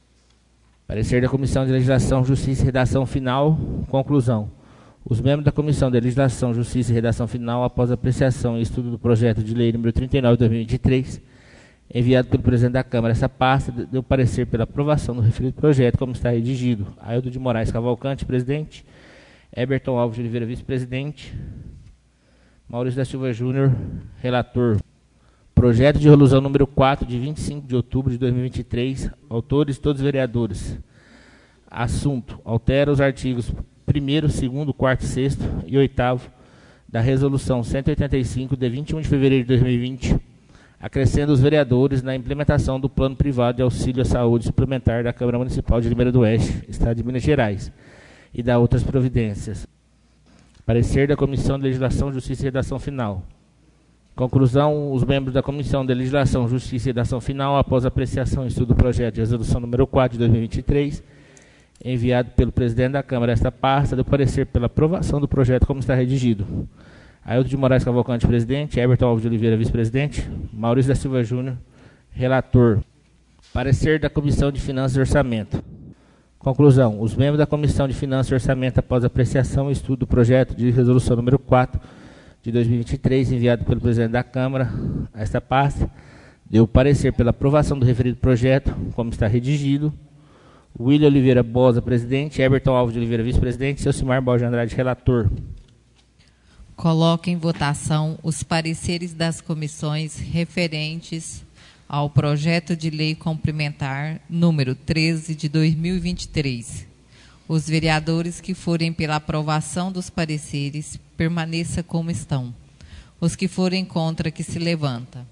Parecer da Comissão de Legislação, Justiça e Redação Final. Conclusão. Os membros da Comissão de Legislação, Justiça e Redação Final, após a apreciação e estudo do projeto de lei número trinta e nove de dois mil e vinte e três, enviado pelo presidente da Câmara, essa pasta deu parecer pela aprovação do referido projeto, como está redigido. Ailton de Moraes Cavalcante, presidente. Everton Alves de Oliveira, vice-presidente. Maurício da Silva Júnior, relator. Projeto de resolução número quatro, de vinte e cinco de outubro de dois mil e vinte e três. Autores, todos vereadores. Assunto. Altera os artigos primeiro, segundo, quarto, sexto e oitavo da Resolução cento e oitenta e cinco, de vinte e um de fevereiro de dois mil e vinte, acrescendo os vereadores na implementação do Plano Privado de Auxílio à Saúde Suplementar da Câmara Municipal de Limeira do Oeste, Estado de Minas Gerais, e dá outras providências. Parecer da Comissão de Legislação, Justiça e Redação Final. Conclusão. Os membros da Comissão de Legislação, Justiça e Redação Final, após a apreciação e estudo do projeto de resolução número quatro de dois mil e vinte e três, enviado pelo presidente da Câmara, esta pasta, deu parecer pela aprovação do projeto, como está redigido. Ailton de Moraes Cavalcante, presidente. Everton Alves de Oliveira, vice-presidente. Maurício da Silva Júnior, relator. Parecer da Comissão de Finanças e Orçamento. Conclusão. Os membros da Comissão de Finanças e Orçamento, após a apreciação e estudo do projeto de resolução número quatro de dois mil e vinte e três, enviado pelo presidente da Câmara, esta pasta, Deu parecer pela aprovação do referido projeto, como está redigido. William Oliveira Bosa, presidente. Everton Alves de Oliveira, vice-presidente. Selcimar Borges Andrade, relator. Coloco em votação os pareceres das comissões referentes ao projeto de lei complementar número treze de dois mil e vinte e três. Os vereadores que forem pela aprovação dos pareceres, permaneça como estão. Os que forem contra, que se levanta.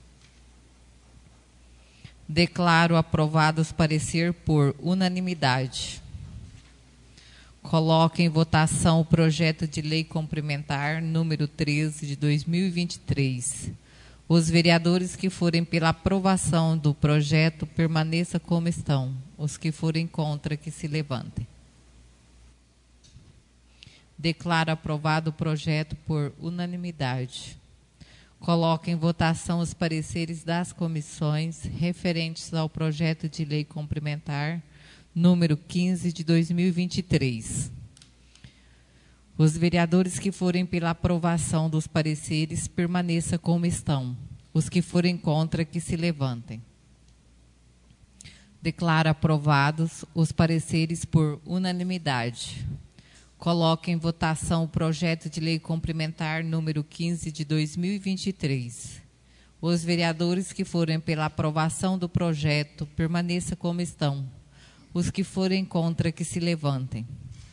Declaro aprovados parecer por unanimidade. Coloco em votação o projeto de lei complementar número treze de dois mil e vinte e três. Os vereadores que forem pela aprovação do projeto, permaneça como estão. Os que forem contra, que se levantem. Declaro aprovado o projeto por unanimidade. Coloco em votação os pareceres das comissões referentes ao projeto de lei complementar número quinze de dois mil e vinte e três. Os vereadores que forem pela aprovação dos pareceres, permaneça como estão. Os que forem contra, que se levantem. Declaro aprovados os pareceres por unanimidade. Coloco em votação o projeto de lei complementar número quinze de dois mil e vinte e três. Os vereadores que forem pela aprovação do projeto, permaneça como estão. Os que forem contra, que se levantem.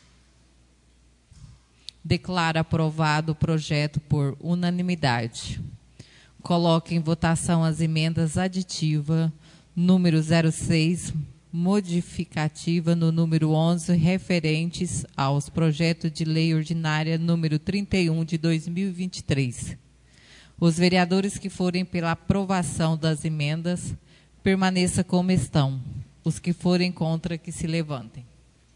Declaro aprovado o projeto por unanimidade. Coloco em votação as emendas aditiva número zero seis, modificativa no número onze, referentes aos projetos de lei ordinária número trinta e um de dois mil e vinte e três. Os vereadores que forem pela aprovação das emendas, permaneça como estão. Os que forem contra, que se levantem.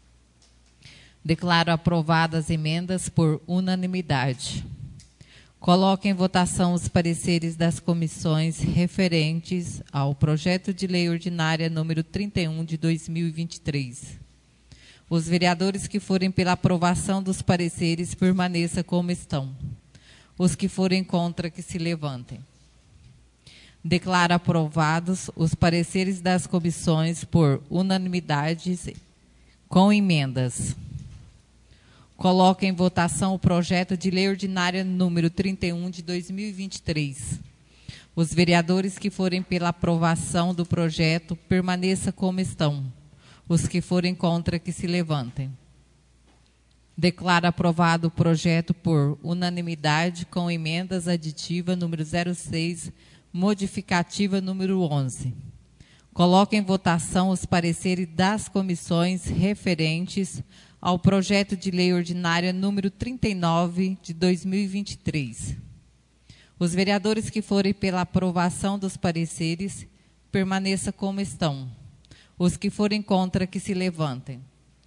Declaro aprovadas as emendas por unanimidade. Coloco em votação os pareceres das comissões referentes ao projeto de lei ordinária número trinta e um de dois mil e vinte e três. Os vereadores que forem pela aprovação dos pareceres, permaneça como estão. Os que forem contra, que se levantem. Declaro aprovados os pareceres das comissões por unanimidade com emendas. Coloco em votação o projeto de lei ordinária número trinta e um de dois mil e vinte e três. Os vereadores que forem pela aprovação do projeto, permaneça como estão. Os que forem contra, que se levantem. Declaro aprovado o projeto por unanimidade com emendas aditiva número zero seis, modificativa número onze. Coloco em votação os pareceres das comissões referentes ao projeto de lei ordinária número trinta e nove de dois mil e vinte e três. Os vereadores que forem pela aprovação dos pareceres, permaneça como estão. Os que forem contra, que se levantem.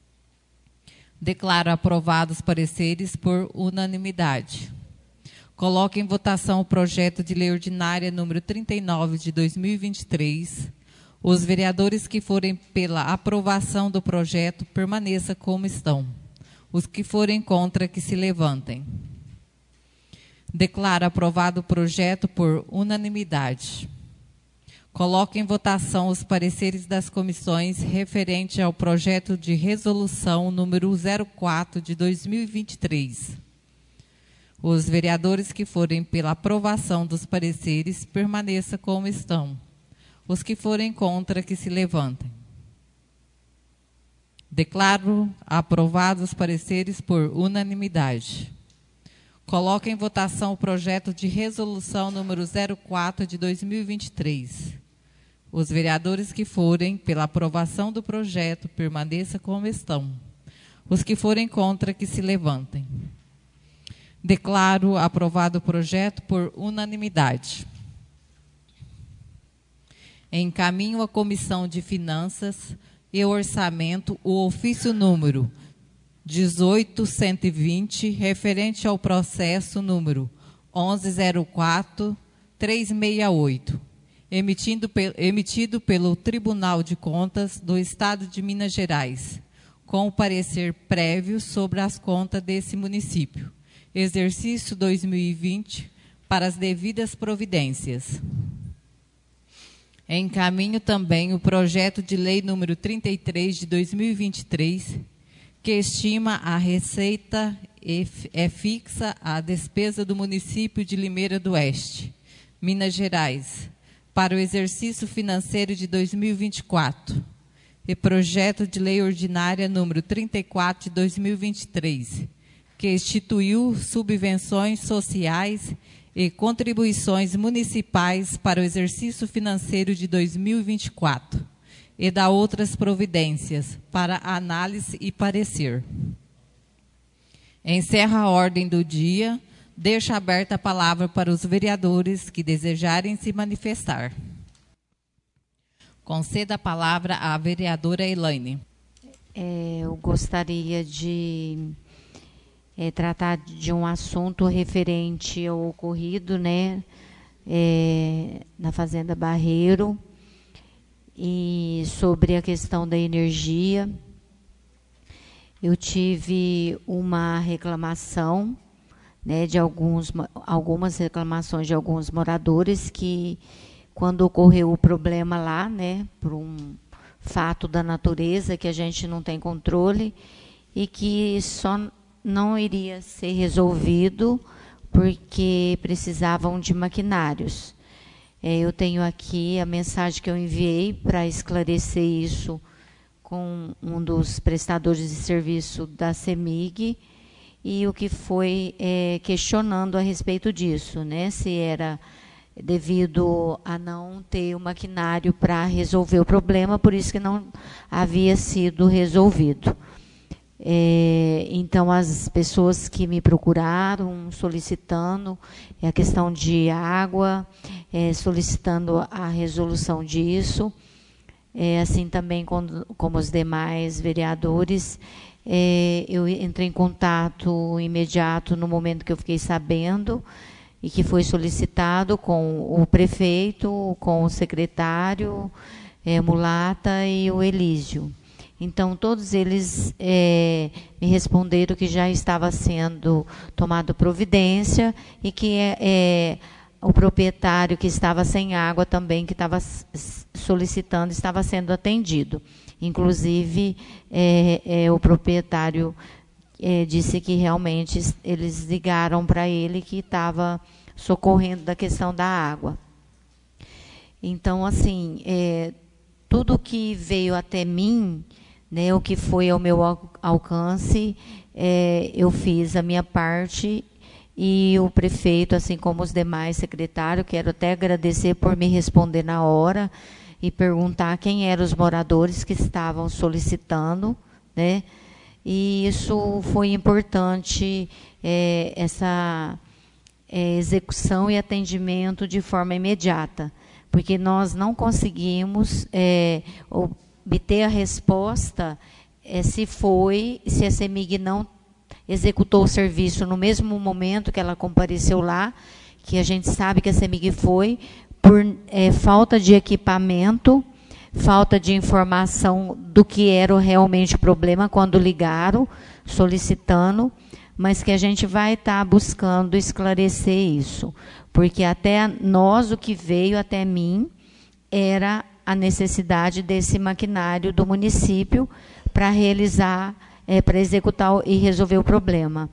Declaro aprovados os pareceres por unanimidade. Coloco em votação o projeto de lei ordinária número trinta e nove de dois mil e vinte e três. Os vereadores que forem pela aprovação do projeto, permaneça como estão. Os que forem contra, que se levantem. Declaro aprovado o projeto por unanimidade. Coloco em votação os pareceres das comissões referente ao projeto de resolução número zero quatro de dois mil e vinte e três. Os vereadores que forem pela aprovação dos pareceres, permaneça como estão. Os que forem contra, que se levantem. Declaro aprovados os pareceres por unanimidade. Coloco em votação o projeto de resolução número zero quatro de dois mil e vinte e três. Os vereadores que forem pela aprovação do projeto, permaneça como estão. Os que forem contra, que se levantem. Declaro aprovado o projeto por unanimidade. Encaminho à Comissão de Finanças e Orçamento o ofício número dezoito cento e vinte, referente ao processo número onze zero quatro três seis oito, emitido, pe emitido pelo Tribunal de Contas do Estado de Minas Gerais, com o parecer prévio sobre as contas desse município. Exercício dois mil e vinte, para as devidas providências. Encaminho também o projeto de lei número trinta e três de dois mil e vinte e três, que estima a receita é fixa à despesa do município de Limeira do Oeste, Minas Gerais, para o exercício financeiro de dois mil e vinte e quatro, e projeto de lei ordinária número trinta e quatro de dois mil e vinte e três, que instituiu subvenções sociais e contribuições municipais para o exercício financeiro de dois mil e vinte e quatro, e da outras providências para análise e parecer. Encerra a ordem do dia. Deixa aberta a palavra para os vereadores que desejarem se manifestar. Conceda a palavra à vereadora Elaine. É, eu gostaria de é, tratar de um assunto referente ao ocorrido, né, é, na Fazenda Barreiro, e sobre a questão da energia. Eu tive uma reclamação, né, de alguns, algumas reclamações de alguns moradores que, quando ocorreu o problema lá, né, por um fato da natureza que a gente não tem controle e que só não iria ser resolvido porque precisavam de maquinários. É, eu tenho aqui a mensagem que eu enviei para esclarecer isso com um dos prestadores de serviço da CEMIG, e o que foi é, questionando a respeito disso, né, se era devido a não ter o maquinário para resolver o problema, por isso que não havia sido resolvido. É, então, as pessoas que me procuraram solicitando a questão de água, é, solicitando a resolução disso, é, assim também com, como os demais vereadores, é, eu entrei em contato imediato no momento que eu fiquei sabendo e que foi solicitado com o prefeito, com o secretário, é, Mulata e o Elísio. Então, todos eles é, me responderam que já estava sendo tomado providência e que é, é, o proprietário que estava sem água também, que estava solicitando, estava sendo atendido. Inclusive, é, é, o proprietário é, disse que realmente eles ligaram para ele que estava socorrendo da questão da água. Então, assim, é, tudo que veio até mim, né, o que foi ao meu alcance, é, eu fiz a minha parte, e o prefeito, assim como os demais secretários, quero até agradecer por me responder na hora e perguntar quem eram os moradores que estavam solicitando, né? E isso foi importante, é, essa é, execução e atendimento de forma imediata, porque nós não conseguimos é, obter a resposta é, se foi, se a CEMIG não executou o serviço no mesmo momento que ela compareceu lá, que a gente sabe que a CEMIG foi, por é, falta de equipamento, falta de informação do que era realmente o problema quando ligaram, solicitando, mas que a gente vai estar buscando esclarecer isso, porque até nós, o que veio até mim, era a necessidade desse maquinário do município para realizar, é, para executar e resolver o problema.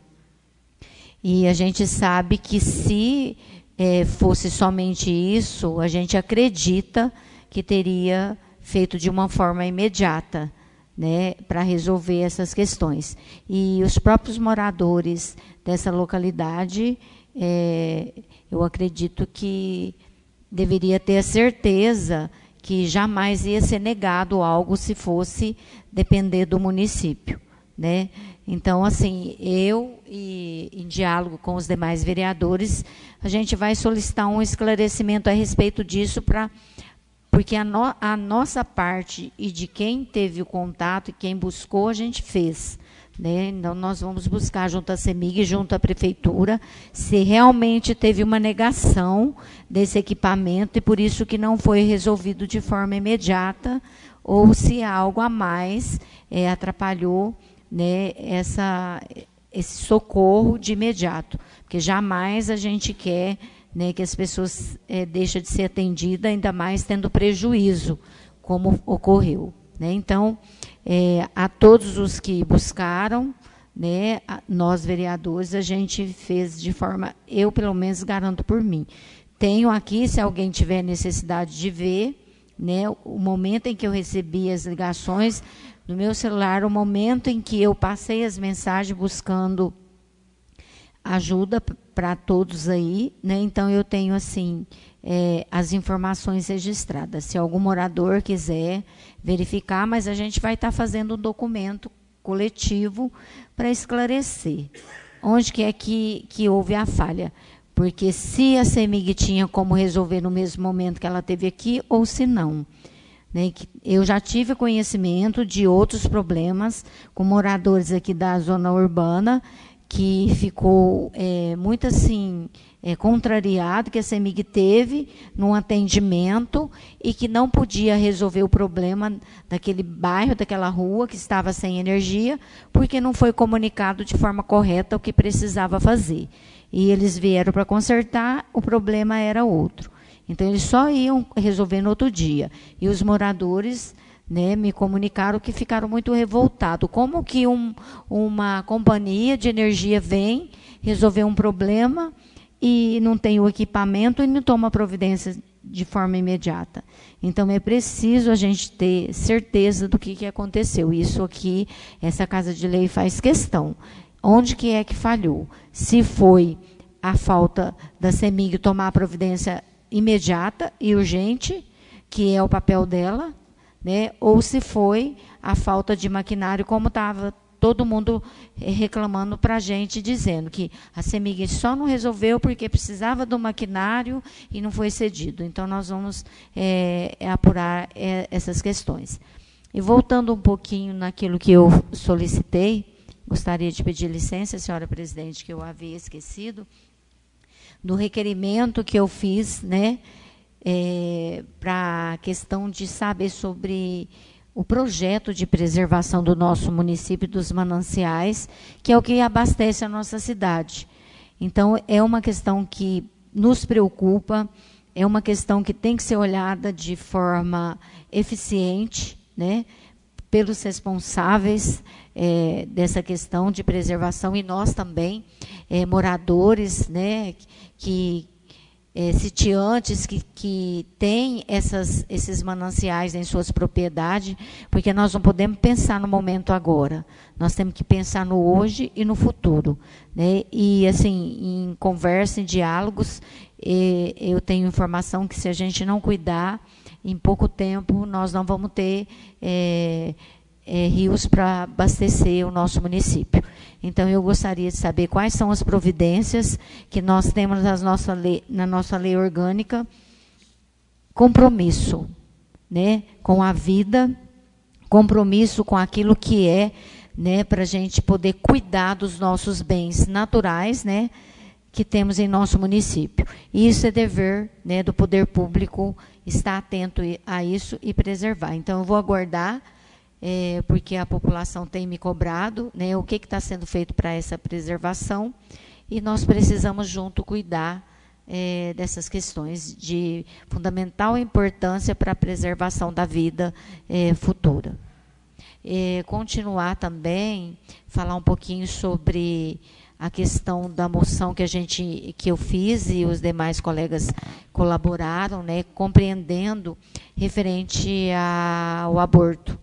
E a gente sabe que se é, fosse somente isso, a gente acredita que teria feito de uma forma imediata, né, para resolver essas questões. E os próprios moradores dessa localidade, é, eu acredito que deveria ter a certeza que jamais ia ser negado algo se fosse depender do município, né? Então, assim, eu, e, em diálogo com os demais vereadores, a gente vai solicitar um esclarecimento a respeito disso, pra, porque a, no, a nossa parte e de quem teve o contato e quem buscou, a gente fez, né? Então, nós vamos buscar junto à CEMIG, junto à Prefeitura, se realmente teve uma negação desse equipamento e por isso que não foi resolvido de forma imediata, ou se algo a mais é, atrapalhou, né, essa, esse socorro de imediato, porque jamais a gente quer, né, que as pessoas é, deixam de ser atendidas, ainda mais tendo prejuízo, como ocorreu. Né? Então, é, a todos os que buscaram, né, nós vereadores, a gente fez de forma, eu pelo menos garanto por mim. Tenho aqui, se alguém tiver necessidade de ver, né, o momento em que eu recebi as ligações no meu celular, o momento em que eu passei as mensagens buscando ajuda para todos aí, né? Então eu tenho assim é, as informações registradas. Se algum morador quiser verificar, mas a gente vai estar fazendo um documento coletivo para esclarecer onde que é que, que houve a falha. Porque se a CEMIG tinha como resolver no mesmo momento que ela teve aqui, ou se não. Né? Eu já tive conhecimento de outros problemas com moradores aqui da zona urbana, que ficou é, muito assim, é, contrariado, que a CEMIG teve num atendimento e que não podia resolver o problema daquele bairro, daquela rua, que estava sem energia, porque não foi comunicado de forma correta o que precisava fazer. E eles vieram para consertar, o problema era outro. Então, eles só iam resolver no outro dia. E os moradores, né, me comunicaram que ficaram muito revoltados. Como que um, uma companhia de energia vem resolver um problema e não tem o equipamento e não toma providência de forma imediata? Então, é preciso a gente ter certeza do que, que aconteceu. Isso aqui, essa Casa de Lei faz questão. Onde que é que falhou? Se foi a falta da CEMIG tomar a providência imediata e urgente, que é o papel dela, né? Ou se foi a falta de maquinário, como estava todo mundo reclamando para a gente, dizendo que a CEMIG só não resolveu porque precisava do maquinário e não foi cedido. Então, nós vamos é, apurar é, essas questões. E voltando um pouquinho naquilo que eu solicitei, gostaria de pedir licença, senhora presidente, que eu havia esquecido, do requerimento que eu fiz, né, é, para a questão de saber sobre o projeto de preservação do nosso município dos mananciais, que é o que abastece a nossa cidade. Então, é uma questão que nos preocupa, é uma questão que tem que ser olhada de forma eficiente, né, pelos responsáveis é, dessa questão de preservação, e nós também, é, moradores, né, que, é, sitiantes que, que têm essas, esses mananciais em suas propriedades, porque nós não podemos pensar no momento agora, nós temos que pensar no hoje e no futuro. Né? E, assim, em conversa, em diálogos, é, eu tenho informação que, se a gente não cuidar, em pouco tempo, nós não vamos ter é, é, rios para abastecer o nosso município. Então, eu gostaria de saber quais são as providências que nós temos nas nossa lei, na nossa lei orgânica, compromisso, né, com a vida, compromisso com aquilo que é, né, para a gente poder cuidar dos nossos bens naturais, né, que temos em nosso município. E isso é dever, né, do poder público estar atento a isso e preservar. Então, eu vou aguardar, é, porque a população tem me cobrado, né, o que está sendo feito para essa preservação, e nós precisamos, junto, cuidar é, dessas questões de fundamental importância para a preservação da vida é, futura. É, continuar também, falar um pouquinho sobre a questão da moção que a gente, que eu fiz e os demais colegas colaboraram, né, compreendendo referente ao aborto.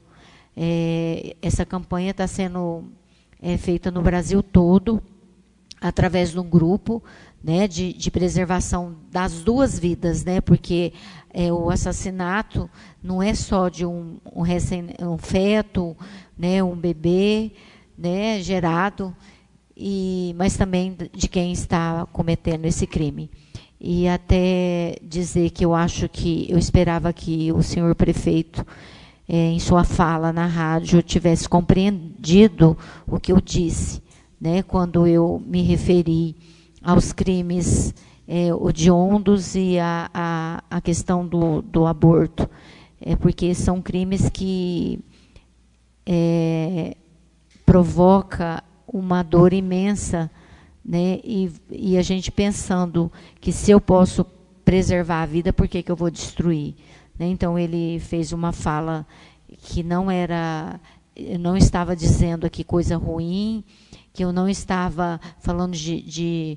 É, essa campanha está sendo é, feita no Brasil todo, através de um grupo, né, de, de preservação das duas vidas, né, porque é, o assassinato não é só de um, um, recém, um feto, né, um bebê, né, gerado, E, mas também de quem está cometendo esse crime. E até dizer que eu acho que, eu esperava que o senhor prefeito, é, em sua fala na rádio, tivesse compreendido o que eu disse, né, quando eu me referi aos crimes é, hediondos e a, a, a questão do, do aborto, é, porque são crimes que é, provoca uma dor imensa, né? E, e a gente pensando que se eu posso preservar a vida, por que que eu vou destruir? Né? Então, ele fez uma fala que não era, eu não estava dizendo aqui coisa ruim, que eu não estava falando de, de,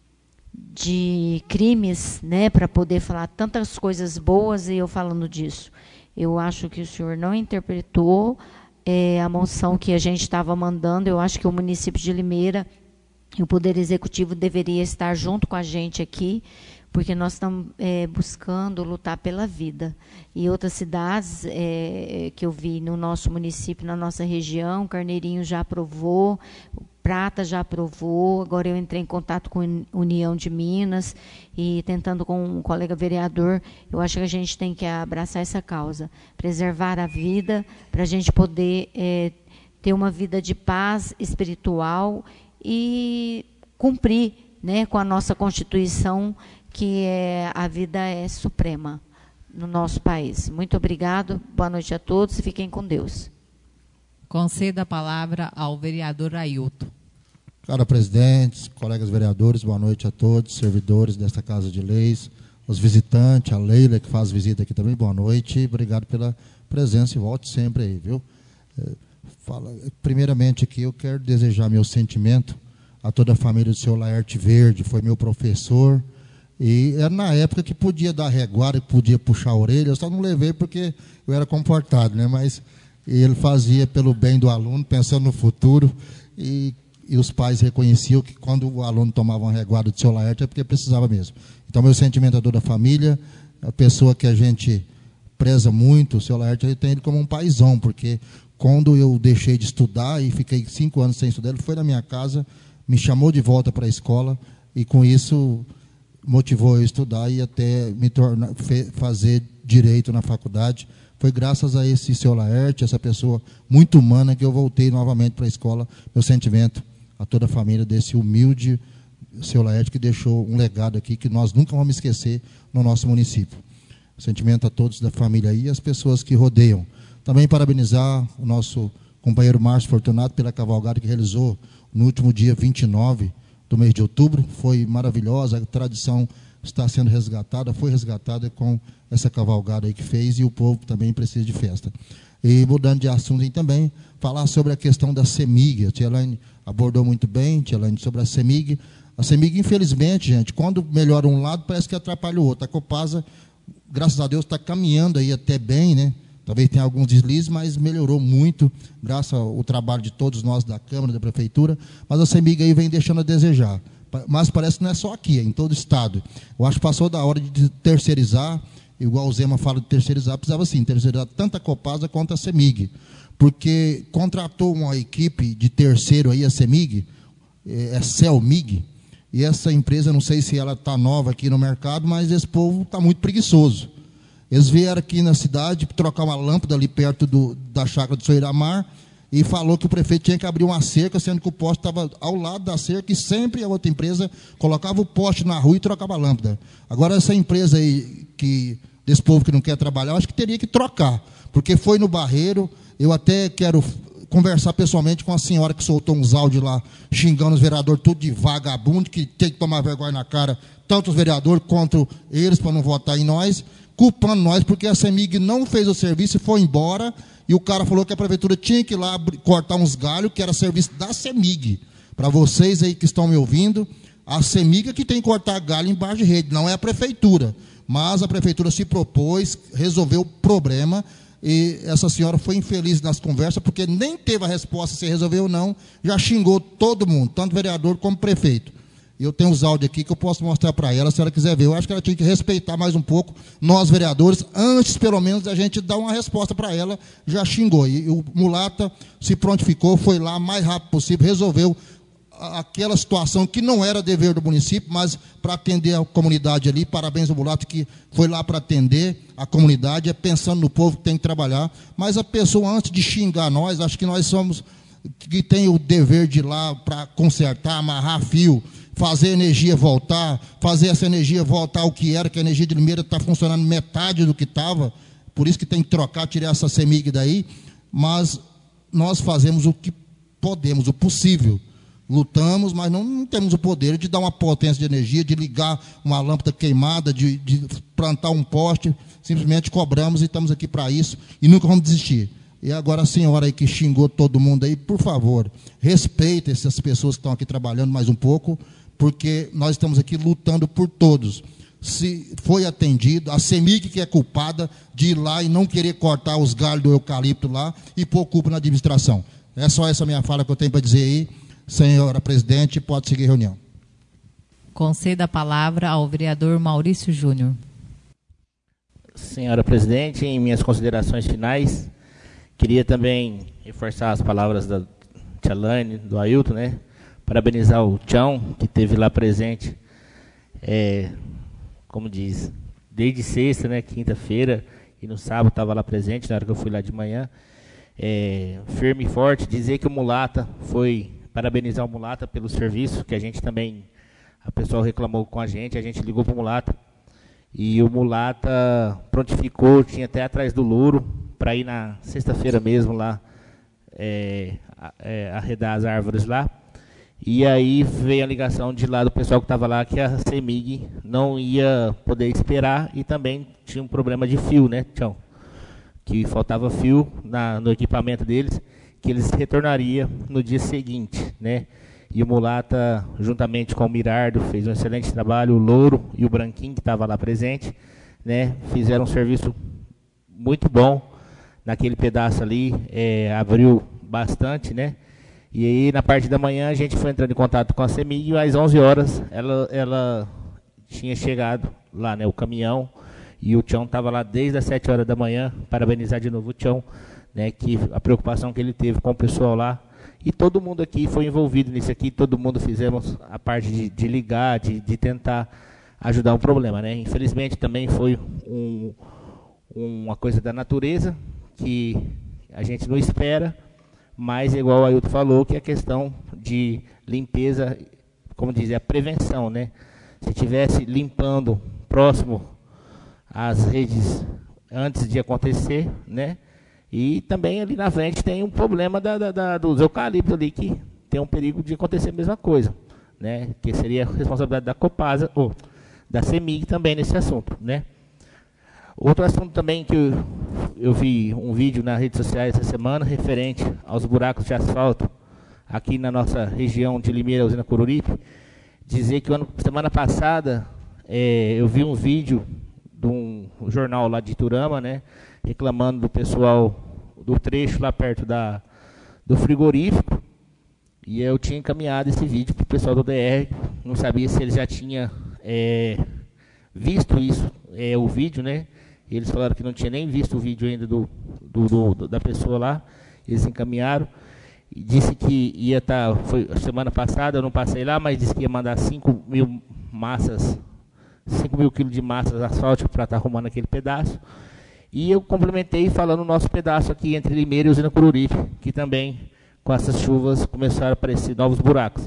de crimes, né, para poder falar tantas coisas boas e eu falando disso. Eu acho que o senhor não interpretou é, a moção que a gente estava mandando. Eu acho que o município de Limeira e o Poder Executivo deveria estar junto com a gente aqui, porque nós estamos é, buscando lutar pela vida. E outras cidades é, que eu vi no nosso município, na nossa região, Carneirinho já aprovou, Prata já aprovou, agora eu entrei em contato com a União de Minas e tentando com um colega vereador, eu acho que a gente tem que abraçar essa causa, preservar a vida, para a gente poder é, ter uma vida de paz espiritual e cumprir, né, com a nossa Constituição, que é, a vida é suprema no nosso país. Muito obrigado, boa noite a todos e fiquem com Deus. Concedo a palavra ao vereador Ailton. Cara presidente, colegas vereadores, boa noite a todos, servidores desta Casa de Leis, os visitantes, a Leila que faz visita aqui também, boa noite, obrigado pela presença e volte sempre aí, viu? É, fala, primeiramente aqui eu quero desejar meu sentimento a toda a família do senhor Laerte Verde, foi meu professor, e era na época que podia dar reguarda, que podia puxar a orelha, eu só não levei porque eu era comportado, né? Mas ele fazia pelo bem do aluno, pensando no futuro, e, e os pais reconheciam que quando o aluno tomava uma reguarda do seu Laerte é porque precisava mesmo. Então, meu sentimento a toda a família, a pessoa que a gente preza muito, o seu Laerte, ele tem ele como um paizão, porque quando eu deixei de estudar e fiquei cinco anos sem estudar, ele foi na minha casa, me chamou de volta para a escola, e com isso motivou eu a estudar e até me tornar, fazer direito na faculdade. Foi graças a esse seu Laerte, essa pessoa muito humana, que eu voltei novamente para a escola. Meu sentimento a toda a família desse humilde seu Laerte, que deixou um legado aqui que nós nunca vamos esquecer no nosso município. Sentimento a todos da família aí e as pessoas que rodeiam. Também parabenizar o nosso companheiro Márcio Fortunato pela cavalgada que realizou no último dia vinte e nove do mês de outubro. Foi maravilhosa, a tradição está sendo resgatada, foi resgatada com essa cavalgada aí que fez, e o povo também precisa de festa. E mudando de assunto aí também, falar sobre a questão da CEMIG. A tia Elaine abordou muito bem, tia Elaine, sobre a CEMIG. A CEMIG, infelizmente, gente, quando melhora um lado, parece que atrapalha o outro. A Copasa, graças a Deus, está caminhando aí até bem, né? Talvez tenha alguns deslizes, mas melhorou muito, graças ao trabalho de todos nós da Câmara, da Prefeitura, mas a CEMIG aí vem deixando a desejar. Mas parece que não é só aqui, é em todo o estado. Eu acho que passou da hora de terceirizar, igual o Zema fala de terceirizar, precisava sim, terceirizar tanto a Copasa quanto a CEMIG, porque contratou uma equipe de terceiro aí, a CEMIG, é CELMIG, e essa empresa, não sei se ela está nova aqui no mercado, mas esse povo está muito preguiçoso. Eles vieram aqui na cidade trocar uma lâmpada ali perto do, da chácara do Soiramar, e falou que o prefeito tinha que abrir uma cerca, sendo que o poste estava ao lado da cerca, e sempre a outra empresa colocava o poste na rua e trocava a lâmpada. Agora, essa empresa aí, que, desse povo que não quer trabalhar, eu acho que teria que trocar, porque foi no Barreiro. Eu até quero conversar pessoalmente com a senhora que soltou uns áudios lá, xingando os vereadores, tudo de vagabundo, que tem que tomar vergonha na cara, tanto os vereadores quanto eles, para não votar em nós, culpando nós, porque a CEMIG não fez o serviço e foi embora, e o cara falou que a prefeitura tinha que ir lá cortar uns galhos, que era serviço da CEMIG. Para vocês aí que estão me ouvindo, a CEMIG é que tem que cortar galho embaixo de rede, não é a prefeitura. Mas a prefeitura se propôs, resolveu o problema, e essa senhora foi infeliz nas conversas, porque nem teve a resposta se resolveu ou não, já xingou todo mundo, tanto vereador como prefeito. Eu tenho os áudios aqui que eu posso mostrar para ela, se ela quiser ver. Eu acho que ela tinha que respeitar mais um pouco nós, vereadores, antes, pelo menos, da gente dar uma resposta para ela, já xingou. E o Mulata se prontificou, foi lá, mais rápido possível, resolveu aquela situação que não era dever do município, mas para atender a comunidade ali. Parabéns ao Mulata, que foi lá para atender a comunidade, é pensando no povo que tem que trabalhar. Mas a pessoa, antes de xingar nós, acho que nós somos, que tem o dever de ir lá para consertar, amarrar fio, fazer a energia voltar, fazer essa energia voltar ao que era, que a energia de Limeira está funcionando metade do que estava, por isso que tem que trocar, tirar essa CEMIG daí, mas nós fazemos o que podemos, o possível. lutamos, mas não, não temos o poder de dar uma potência de energia, de ligar uma lâmpada queimada, de, de plantar um poste. Simplesmente cobramos e estamos aqui para isso e nunca vamos desistir. E agora a senhora aí que xingou todo mundo aí, por favor, respeite essas pessoas que estão aqui trabalhando mais um pouco, porque nós estamos aqui lutando por todos. Se foi atendido, a CEMIG que é culpada de ir lá e não querer cortar os galhos do eucalipto lá e pôr culpa na administração. É só essa minha fala que eu tenho para dizer aí. Senhora presidente, pode seguir a reunião. Conceda a palavra ao vereador Maurício Júnior. Senhora presidente, em minhas considerações finais, queria também reforçar as palavras da tia Laine, do Ailton, né? Parabenizar o Tião, que esteve lá presente, é, como diz, desde sexta, né, quinta-feira, e no sábado estava lá presente, na hora que eu fui lá de manhã, é, firme e forte, dizer que o Mulata foi, parabenizar o Mulata pelo serviço, que a gente também, a pessoa reclamou com a gente, a gente ligou para o Mulata, e o Mulata prontificou, tinha até atrás do Louro, para ir na sexta-feira mesmo lá, é, é, arredar as árvores lá. E aí veio a ligação de lá do pessoal que estava lá, que a CEMIG não ia poder esperar e também tinha um problema de fio, né, Tião? Que faltava fio na, no equipamento deles, que eles retornariam no dia seguinte, né? E o Mulata, juntamente com o Mirardo, fez um excelente trabalho, o Louro e o Branquinho, que estava lá presente, né? Fizeram um serviço muito bom naquele pedaço ali, é, abriu bastante, né? E aí, na parte da manhã, a gente foi entrando em contato com a CEMIG e às onze horas ela, ela tinha chegado lá, né, o caminhão, e o Tião estava lá desde as sete horas da manhã, parabenizar de novo o Tião, né, que a preocupação que ele teve com o pessoal lá. E todo mundo aqui foi envolvido nisso aqui, todo mundo fizemos a parte de, de ligar, de, de tentar ajudar o problema, né. Infelizmente, também foi um, uma coisa da natureza, que a gente não espera, mas, igual o Ailton falou, que é questão de limpeza, como dizer, a prevenção, né? Se tivesse limpando próximo às redes antes de acontecer, né? E também ali na frente tem um problema da, da, da, dos eucaliptos ali, que tem um perigo de acontecer a mesma coisa, né? Que seria a responsabilidade da Copasa, ou da CEMIG também nesse assunto, né? Outro assunto também que eu, eu vi um vídeo nas redes sociais essa semana, referente aos buracos de asfalto aqui na nossa região de Limeira, usina Coruripe, dizer que ano, semana passada é, eu vi um vídeo de um jornal lá de Iturama, né, reclamando do pessoal do trecho lá perto da, do frigorífico, e eu tinha encaminhado esse vídeo para o pessoal do D R, não sabia se ele já tinha é, visto isso, é, o vídeo, né? Eles falaram que não tinha nem visto o vídeo ainda do, do, do, da pessoa lá. Eles encaminharam. E disse que ia estar, tá, foi semana passada, eu não passei lá, mas disse que ia mandar cinco mil massas, cinco mil quilos de massas asfálticas para estar tá arrumando aquele pedaço. E eu complementei falando o nosso pedaço aqui entre Limeira e usina Coruripe, que também, com essas chuvas, começaram a aparecer novos buracos.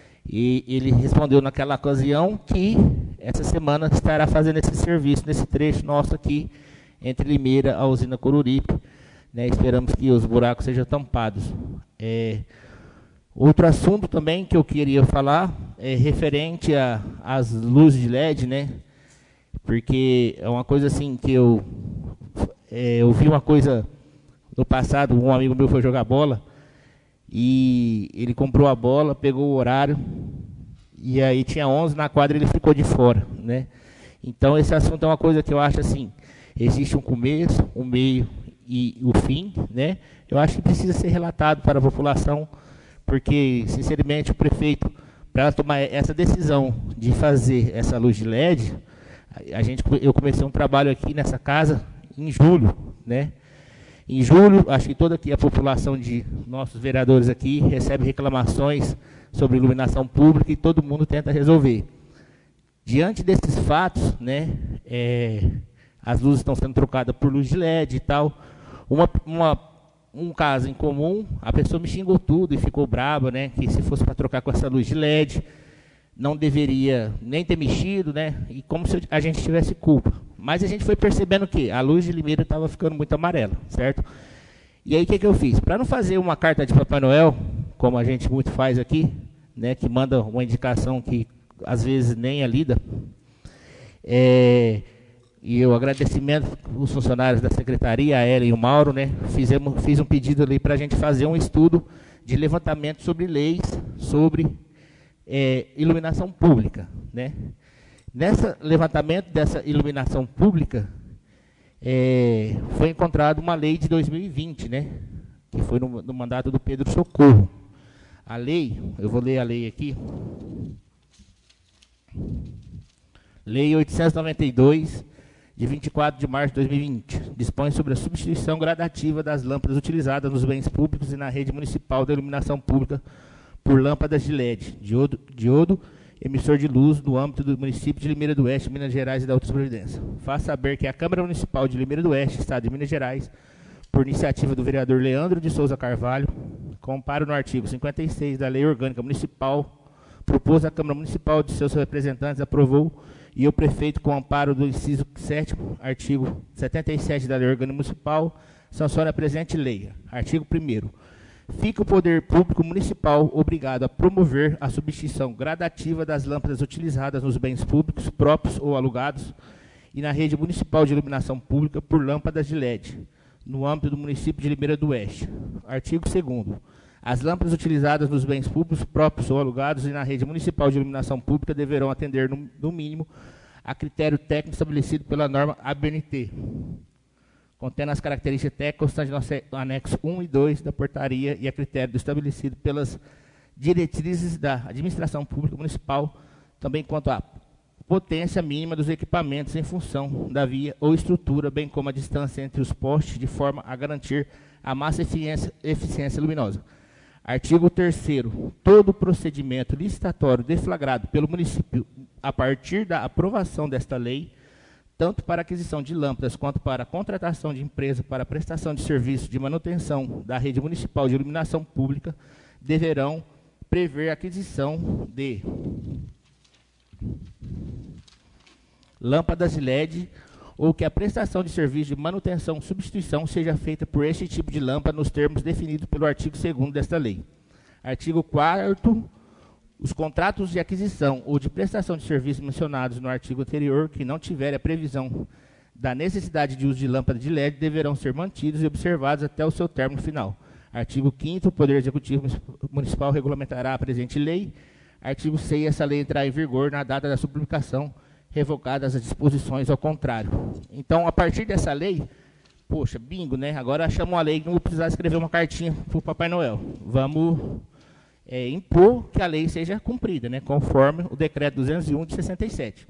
E ele respondeu naquela ocasião que essa semana estará fazendo esse serviço nesse trecho nosso aqui, entre Limeira a usina Coruripe, né? Esperamos que os buracos sejam tampados. É, outro assunto também que eu queria falar é referente às luzes de L E D, né? Porque é uma coisa assim que eu, é, eu vi uma coisa no passado, um amigo meu foi jogar bola, e ele comprou a bola, pegou o horário, e aí tinha onze na quadra e ele ficou de fora, né? Então esse assunto é uma coisa que eu acho assim, existe um começo, um meio e o fim, né? Eu acho que precisa ser relatado para a população, porque, sinceramente, o prefeito, para tomar essa decisão de fazer essa luz de L E D, a gente, eu comecei um trabalho aqui nessa casa em julho, né? Em julho, acho que toda aqui a população de nossos vereadores aqui recebe reclamações sobre iluminação pública e todo mundo tenta resolver. Diante desses fatos, né, é, as luzes estão sendo trocadas por luz de L E D e tal. Uma, uma, um caso em comum, a pessoa me xingou tudo e ficou brava, né, que se fosse para trocar com essa luz de L E D, não deveria nem ter mexido, né, e como se a gente tivesse culpa. Mas a gente foi percebendo que a luz de Limeira estava ficando muito amarela, certo? E aí o que, que eu fiz? Para não fazer uma carta de Papai Noel, como a gente muito faz aqui, né, que manda uma indicação que às vezes nem é lida. É, e o agradecimento aos funcionários da secretaria, a Ellen e o Mauro, né, fizemos, fiz um pedido ali para a gente fazer um estudo de levantamento sobre leis, sobre é, iluminação pública, né. Nesse levantamento dessa iluminação pública, é, foi encontrada uma lei de dois mil e vinte, né, que foi no, no mandato do Pedro Socorro. A lei, eu vou ler a lei aqui, Lei oitocentos e noventa e dois, de vinte e quatro de março de dois mil e vinte, dispõe sobre a substituição gradativa das lâmpadas utilizadas nos bens públicos e na rede municipal de iluminação pública por lâmpadas de L E D, diodo, diodo emissor de luz, no âmbito do município de Limeira do Oeste, Minas Gerais e da outras providências. Faço saber que a Câmara Municipal de Limeira do Oeste, Estado de Minas Gerais, por iniciativa do vereador Leandro de Souza Carvalho, com amparo no artigo cinquenta e seis da Lei Orgânica Municipal, propôs à Câmara Municipal de seus representantes, aprovou, e o prefeito, com amparo do inciso sétimo, artigo setenta e sete da Lei Orgânica Municipal, sanciona a presente lei. Artigo primeiro. Fica o poder público municipal obrigado a promover a substituição gradativa das lâmpadas utilizadas nos bens públicos, próprios ou alugados, e na rede municipal de iluminação pública por lâmpadas de L E D, no âmbito do município de Limeira do Oeste. Artigo segundo. As lâmpadas utilizadas nos bens públicos, próprios ou alugados e na rede municipal de iluminação pública deverão atender, no, no mínimo, a critério técnico estabelecido pela norma A B N T, contendo as características técnicas constantes no anexo um e dois da portaria e a critério estabelecido pelas diretrizes da administração pública municipal, também quanto à potência mínima dos equipamentos em função da via ou estrutura, bem como a distância entre os postes, de forma a garantir a máxima eficiência, eficiência luminosa. Artigo terceiro. Todo procedimento licitatório deflagrado pelo município a partir da aprovação desta lei, tanto para aquisição de lâmpadas quanto para contratação de empresa para prestação de serviço de manutenção da rede municipal de iluminação pública, deverão prever a aquisição de lâmpadas de L E D ou que a prestação de serviço de manutenção ou substituição seja feita por este tipo de lâmpada nos termos definidos pelo artigo segundo desta lei. Artigo quarto. Os contratos de aquisição ou de prestação de serviço mencionados no artigo anterior, que não tiverem a previsão da necessidade de uso de lâmpada de L E D, deverão ser mantidos e observados até o seu término final. Artigo quinto. O Poder Executivo Municipal regulamentará a presente lei. Artigo seis. Essa lei entrará em vigor na data da sua publicação, revogadas as disposições ao contrário. Então, a partir dessa lei, poxa, bingo, né? Agora chamam a lei que não vou precisar escrever uma cartinha para o Papai Noel. Vamos é, impor que a lei seja cumprida, né? Conforme o decreto duzentos e um de sessenta e sete.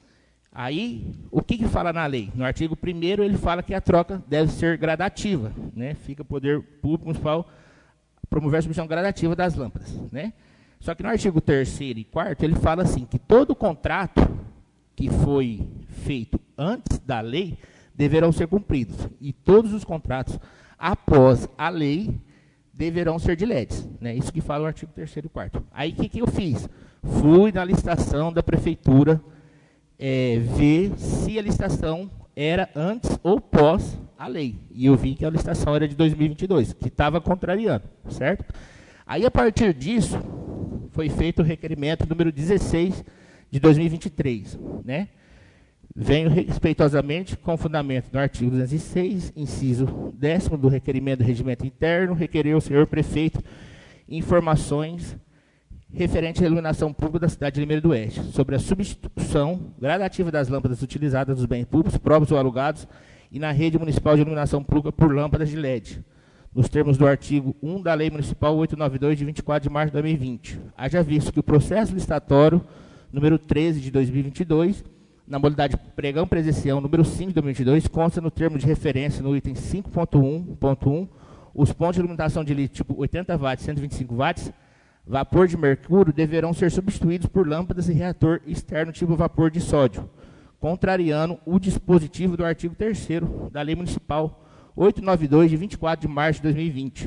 Aí, o que, que fala na lei? No artigo primeiro, ele fala que a troca deve ser gradativa, né? Fica o poder público municipal promover a substituição gradativa das lâmpadas, né? Só que no artigo terceiro e quarto, ele fala assim, que todo contrato que foi feito antes da lei deverão ser cumpridos. E todos os contratos após a lei deverão ser de L E Ds. Né? Isso que fala o artigo terceiro e quarto. Aí, o que, que eu fiz? Fui na licitação da prefeitura é, ver se a licitação era antes ou pós a lei. E eu vi que a licitação era de dois mil e vinte e dois, que estava contrariando, certo? Aí, a partir disso, foi feito o requerimento número dezesseis de dois mil e vinte e três, né? Venho respeitosamente, com fundamento no artigo duzentos e seis, inciso décimo do requerimento do regimento interno, requerer ao senhor prefeito informações referentes à iluminação pública da cidade de Limeira do Oeste, sobre a substituição gradativa das lâmpadas utilizadas nos bens públicos, próprios ou alugados, e na rede municipal de iluminação pública por lâmpadas de L E D, nos termos do artigo um da Lei Municipal oitocentos e noventa e dois, de vinte e quatro de março de dois mil e vinte. Haja visto que o processo licitatório número treze de dois mil e vinte e dois, na modalidade pregão presencial número cinco de dois mil e vinte e dois, consta no termo de referência no item cinco ponto um ponto um, os pontos de iluminação de litro tipo oitenta watts, cento e vinte e cinco watts, vapor de mercúrio, deverão ser substituídos por lâmpadas e reator externo tipo vapor de sódio, contrariando o dispositivo do artigo terceiro da Lei Municipal oitocentos e noventa e dois, de vinte e quatro de março de dois mil e vinte.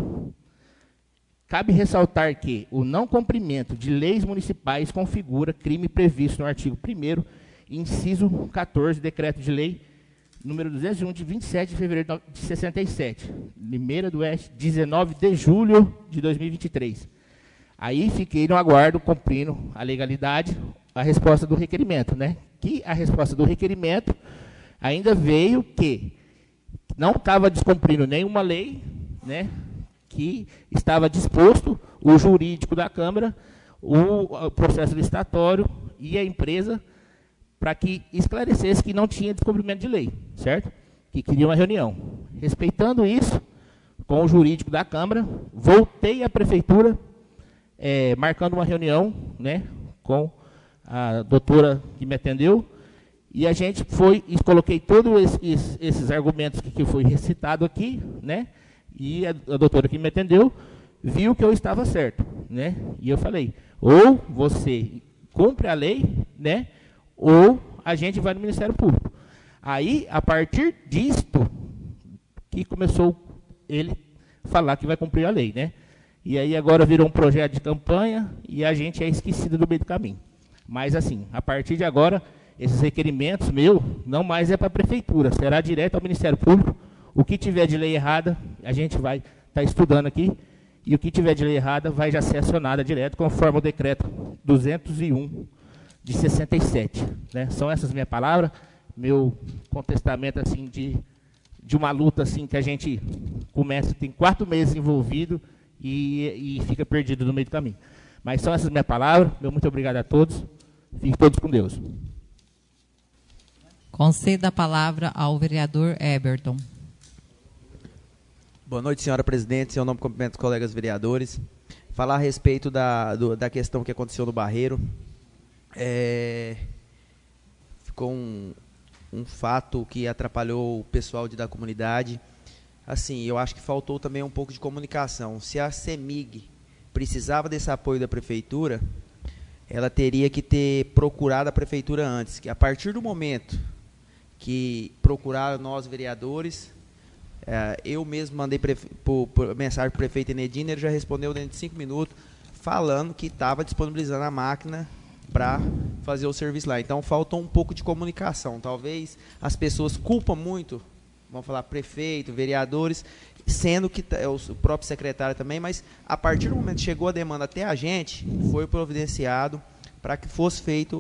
Cabe ressaltar que o não cumprimento de leis municipais configura crime previsto no artigo primeiro, inciso quatorze, decreto de lei número duzentos e um, de vinte e sete de fevereiro de sessenta e sete, Limeira do Oeste, dezenove de julho de dois mil e vinte e três. Aí fiquei no aguardo, cumprindo a legalidade, a resposta do requerimento, né? Que a resposta do requerimento ainda veio que não estava descumprindo nenhuma lei, né? Que estava disposto o jurídico da Câmara, o processo licitatório e a empresa para que esclarecesse que não tinha descumprimento de lei, certo? Que queria uma reunião. Respeitando isso, com o jurídico da Câmara, voltei à Prefeitura, é, marcando uma reunião, né, com a doutora que me atendeu, e a gente foi e coloquei todos esses, esses argumentos que, que foi recitado aqui, né, e a, a doutora que me atendeu viu que eu estava certo, né, e eu falei, ou você cumpre a lei, né, ou a gente vai no Ministério Público. Aí, a partir disto, que começou ele falar que vai cumprir a lei, né? E aí agora virou um projeto de campanha e a gente é esquecido do meio do caminho. Mas assim, a partir de agora, esses requerimentos meus não mais é para a Prefeitura, será direto ao Ministério Público. O que tiver de lei errada, a gente vai estar tá estudando aqui, e o que tiver de lei errada vai já ser acionada direto, conforme o decreto duzentos e um de sessenta e sete. Né? São essas minhas palavras, meu contestamento assim, de, de uma luta assim, que a gente começa, tem quatro meses envolvido, E, e fica perdido no meio do caminho. Mas são essas minhas palavras. Meu muito obrigado a todos. Fiquem todos com Deus. Conceda a palavra ao vereador Eberton. Boa noite, senhora presidente. Em seu nome, cumprimento os colegas vereadores. Falar a respeito da, do, da questão que aconteceu no Barreiro. É, ficou um, um fato que atrapalhou o pessoal de, da comunidade. Assim, eu acho que faltou também um pouco de comunicação. Se a CEMIG precisava desse apoio da Prefeitura, ela teria que ter procurado a Prefeitura antes. Que a partir do momento que procuraram nós, vereadores, é, eu mesmo mandei por, por mensagem para o prefeito Enedino, ele já respondeu dentro de cinco minutos, falando que estava disponibilizando a máquina para fazer o serviço lá. Então, faltou um pouco de comunicação. Talvez as pessoas culpam muito, vamos falar prefeito, vereadores, sendo que é o próprio secretário também, mas a partir do momento que chegou a demanda até a gente, foi providenciado para que fosse feito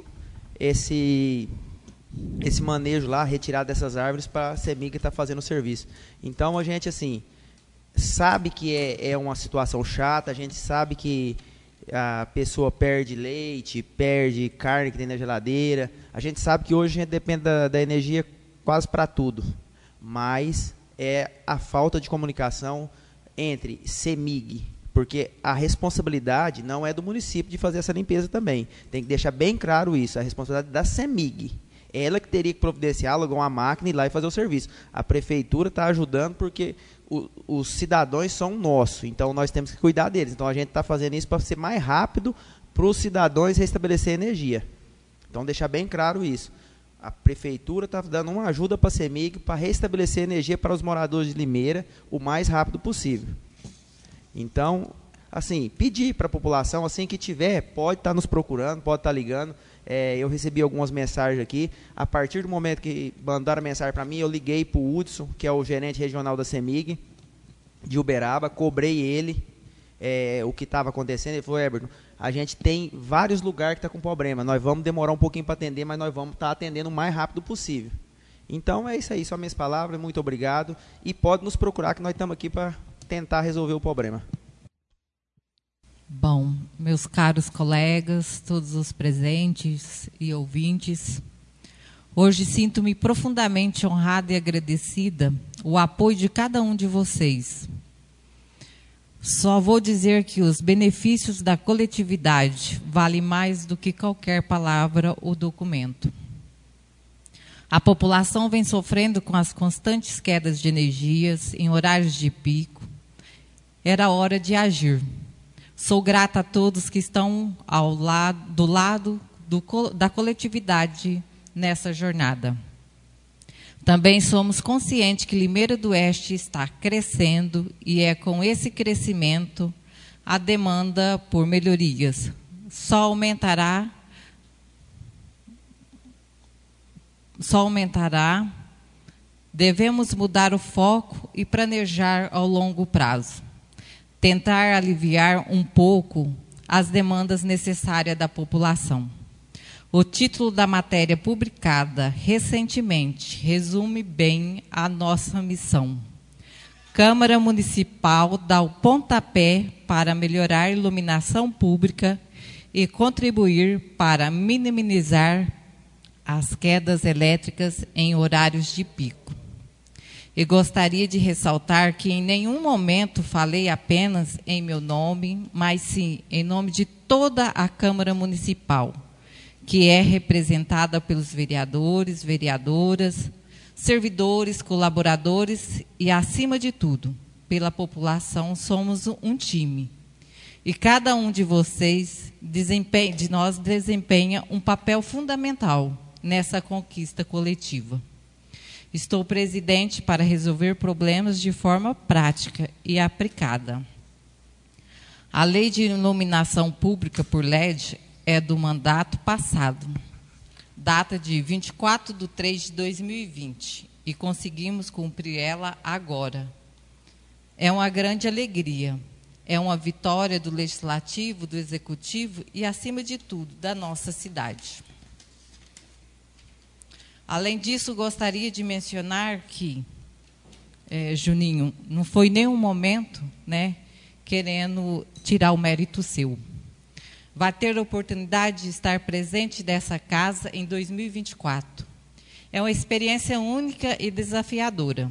esse, esse manejo lá, retirado dessas árvores para a CEMIG estar fazendo o serviço. Então, a gente, assim, sabe que é, é uma situação chata, a gente sabe que a pessoa perde leite, perde carne que tem na geladeira, a gente sabe que hoje a gente depende da, da energia quase para tudo. Mas é a falta de comunicação entre CEMIG, porque a responsabilidade não é do município de fazer essa limpeza também. Tem que deixar bem claro isso, a responsabilidade da CEMIG. Ela que teria que providenciar, alugar uma máquina e ir lá e fazer o serviço. A Prefeitura está ajudando porque o, os cidadãos são nossos, então nós temos que cuidar deles. Então a gente está fazendo isso para ser mais rápido para os cidadãos restabelecer energia. Então deixar bem claro isso. A Prefeitura está dando uma ajuda para a CEMIG para restabelecer energia para os moradores de Limeira o mais rápido possível. Então, assim, pedir para a população, assim que tiver, pode estar tá nos procurando, pode estar tá ligando. É, eu recebi algumas mensagens aqui. A partir do momento que mandaram a mensagem para mim, eu liguei para o Hudson, que é o gerente regional da CEMIG, de Uberaba, cobrei ele é, o que estava acontecendo. Ele falou, Eberton, a gente tem vários lugares que está com problema. Nós vamos demorar um pouquinho para atender, mas nós vamos estar tá atendendo o mais rápido possível. Então, é isso aí. Só minhas palavras. Muito obrigado. E pode nos procurar, que nós estamos aqui para tentar resolver o problema. Bom, meus caros colegas, todos os presentes e ouvintes, hoje sinto-me profundamente honrada e agradecida o apoio de cada um de vocês. Só vou dizer que os benefícios da coletividade valem mais do que qualquer palavra ou documento. A população vem sofrendo com as constantes quedas de energias em horários de pico. Era hora de agir. Sou grata a todos que estão ao lado, do lado do, da coletividade nessa jornada. Também somos conscientes que Limeira do Oeste está crescendo e é com esse crescimento a demanda por melhorias só aumentará, só aumentará. Devemos mudar o foco e planejar ao longo prazo. Tentar aliviar um pouco as demandas necessárias da população. O título da matéria publicada recentemente resume bem a nossa missão. Câmara Municipal dá o pontapé para melhorar a iluminação pública e contribuir para minimizar as quedas elétricas em horários de pico. E gostaria de ressaltar que em nenhum momento falei apenas em meu nome, mas sim em nome de toda a Câmara Municipal, que é representada pelos vereadores, vereadoras, servidores, colaboradores e, acima de tudo, pela população. Somos um time. E cada um de vocês, desempenha, de nós, desempenha um papel fundamental nessa conquista coletiva. Estou presidente para resolver problemas de forma prática e aplicada. A Lei de Iluminação Pública por L E D é do mandato passado, data de vinte e quatro de três de dois mil e vinte, e conseguimos cumprir ela agora. É uma grande alegria, é uma vitória do Legislativo, do Executivo e, acima de tudo, da nossa cidade. Além disso, gostaria de mencionar que, é, Juninho, não foi nenhum momento, né, querendo tirar o mérito seu. Vai ter a oportunidade de estar presente dessa casa em dois mil e vinte e quatro. É uma experiência única e desafiadora.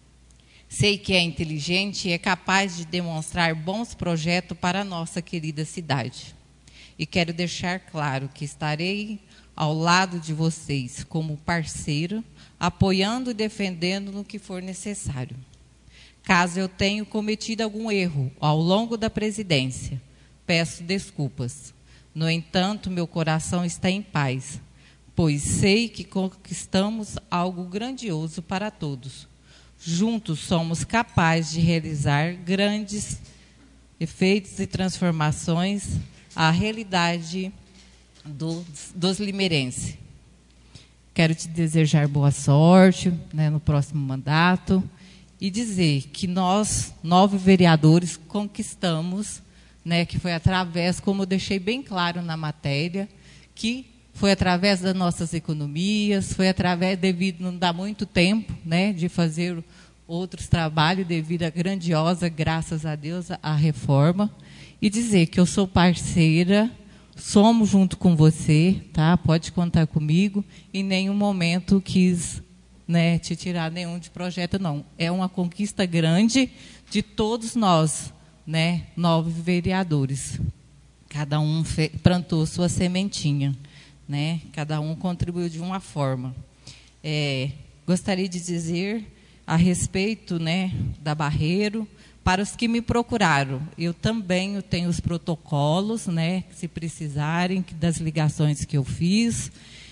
Sei que é inteligente e é capaz de demonstrar bons projetos para a nossa querida cidade. E quero deixar claro que estarei ao lado de vocês como parceiro, apoiando e defendendo no que for necessário. Caso eu tenha cometido algum erro ao longo da presidência, peço desculpas. No entanto, meu coração está em paz, pois sei que conquistamos algo grandioso para todos. Juntos somos capazes de realizar grandes efeitos e transformações à realidade dos, dos limeirenses. Quero te desejar boa sorte, né, no próximo mandato e dizer que nós, nove vereadores, conquistamos, né, que foi através, como eu deixei bem claro na matéria, que foi através das nossas economias, foi através, devido, não dá muito tempo, né, de fazer outros trabalhos, devido à grandiosa, graças a Deus, a reforma, e dizer que eu sou parceira, somos junto com você, tá? Pode contar comigo, em nenhum momento quis, né, te tirar nenhum de projeto, não. É uma conquista grande de todos nós, né, nove vereadores. Cada um fe, plantou sua sementinha, né? Cada um contribuiu de uma forma. É, gostaria de dizer a respeito, né, da Barreiro, para os que me procuraram, eu também eu tenho os protocolos, né, se precisarem, das ligações que eu fiz.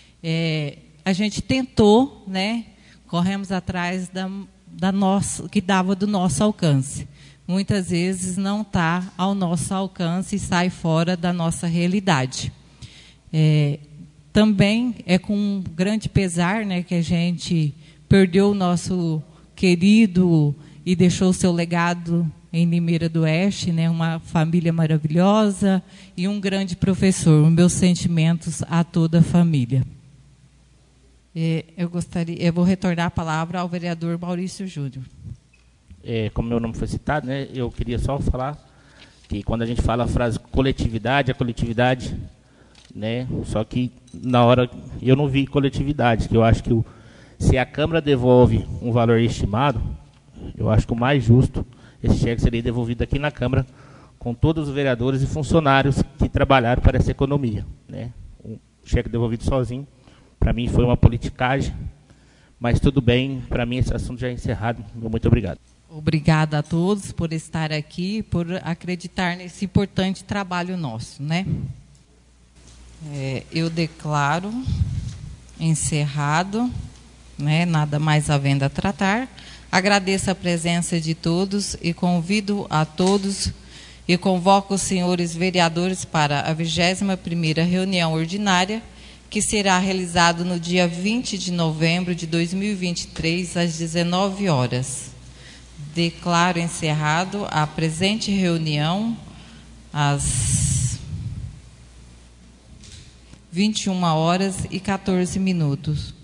É, a gente tentou, né, corremos atrás da, da nossa, que dava do nosso alcance. Muitas vezes não está ao nosso alcance e sai fora da nossa realidade. É, também é com um grande pesar, né, que a gente perdeu o nosso querido e deixou o seu legado em Limeira do Oeste, né, uma família maravilhosa e um grande professor. Meus sentimentos a toda a família. É, eu gostaria, eu vou retornar a palavra ao vereador Maurício Júnior. É, como meu nome foi citado, né, eu queria só falar que quando a gente fala a frase coletividade, a coletividade, né, só que na hora eu não vi coletividade, que eu acho que o, se a Câmara devolve um valor estimado, eu acho que o mais justo, esse cheque seria devolvido aqui na Câmara, com todos os vereadores e funcionários que trabalharam para essa economia, né. O cheque devolvido sozinho, para mim foi uma politicagem, mas tudo bem, para mim esse assunto já é encerrado. Muito obrigado. Obrigada a todos por estar aqui, por acreditar nesse importante trabalho nosso, né? É, eu declaro encerrado, né? Nada mais havendo a tratar. Agradeço a presença de todos e convido a todos e convoco os senhores vereadores para a vigésima primeira reunião ordinária, que será realizado no dia vinte de novembro de dois mil e vinte e três, às dezenove horas. Declaro encerrado a presente reunião às vinte e uma horas e quatorze minutos.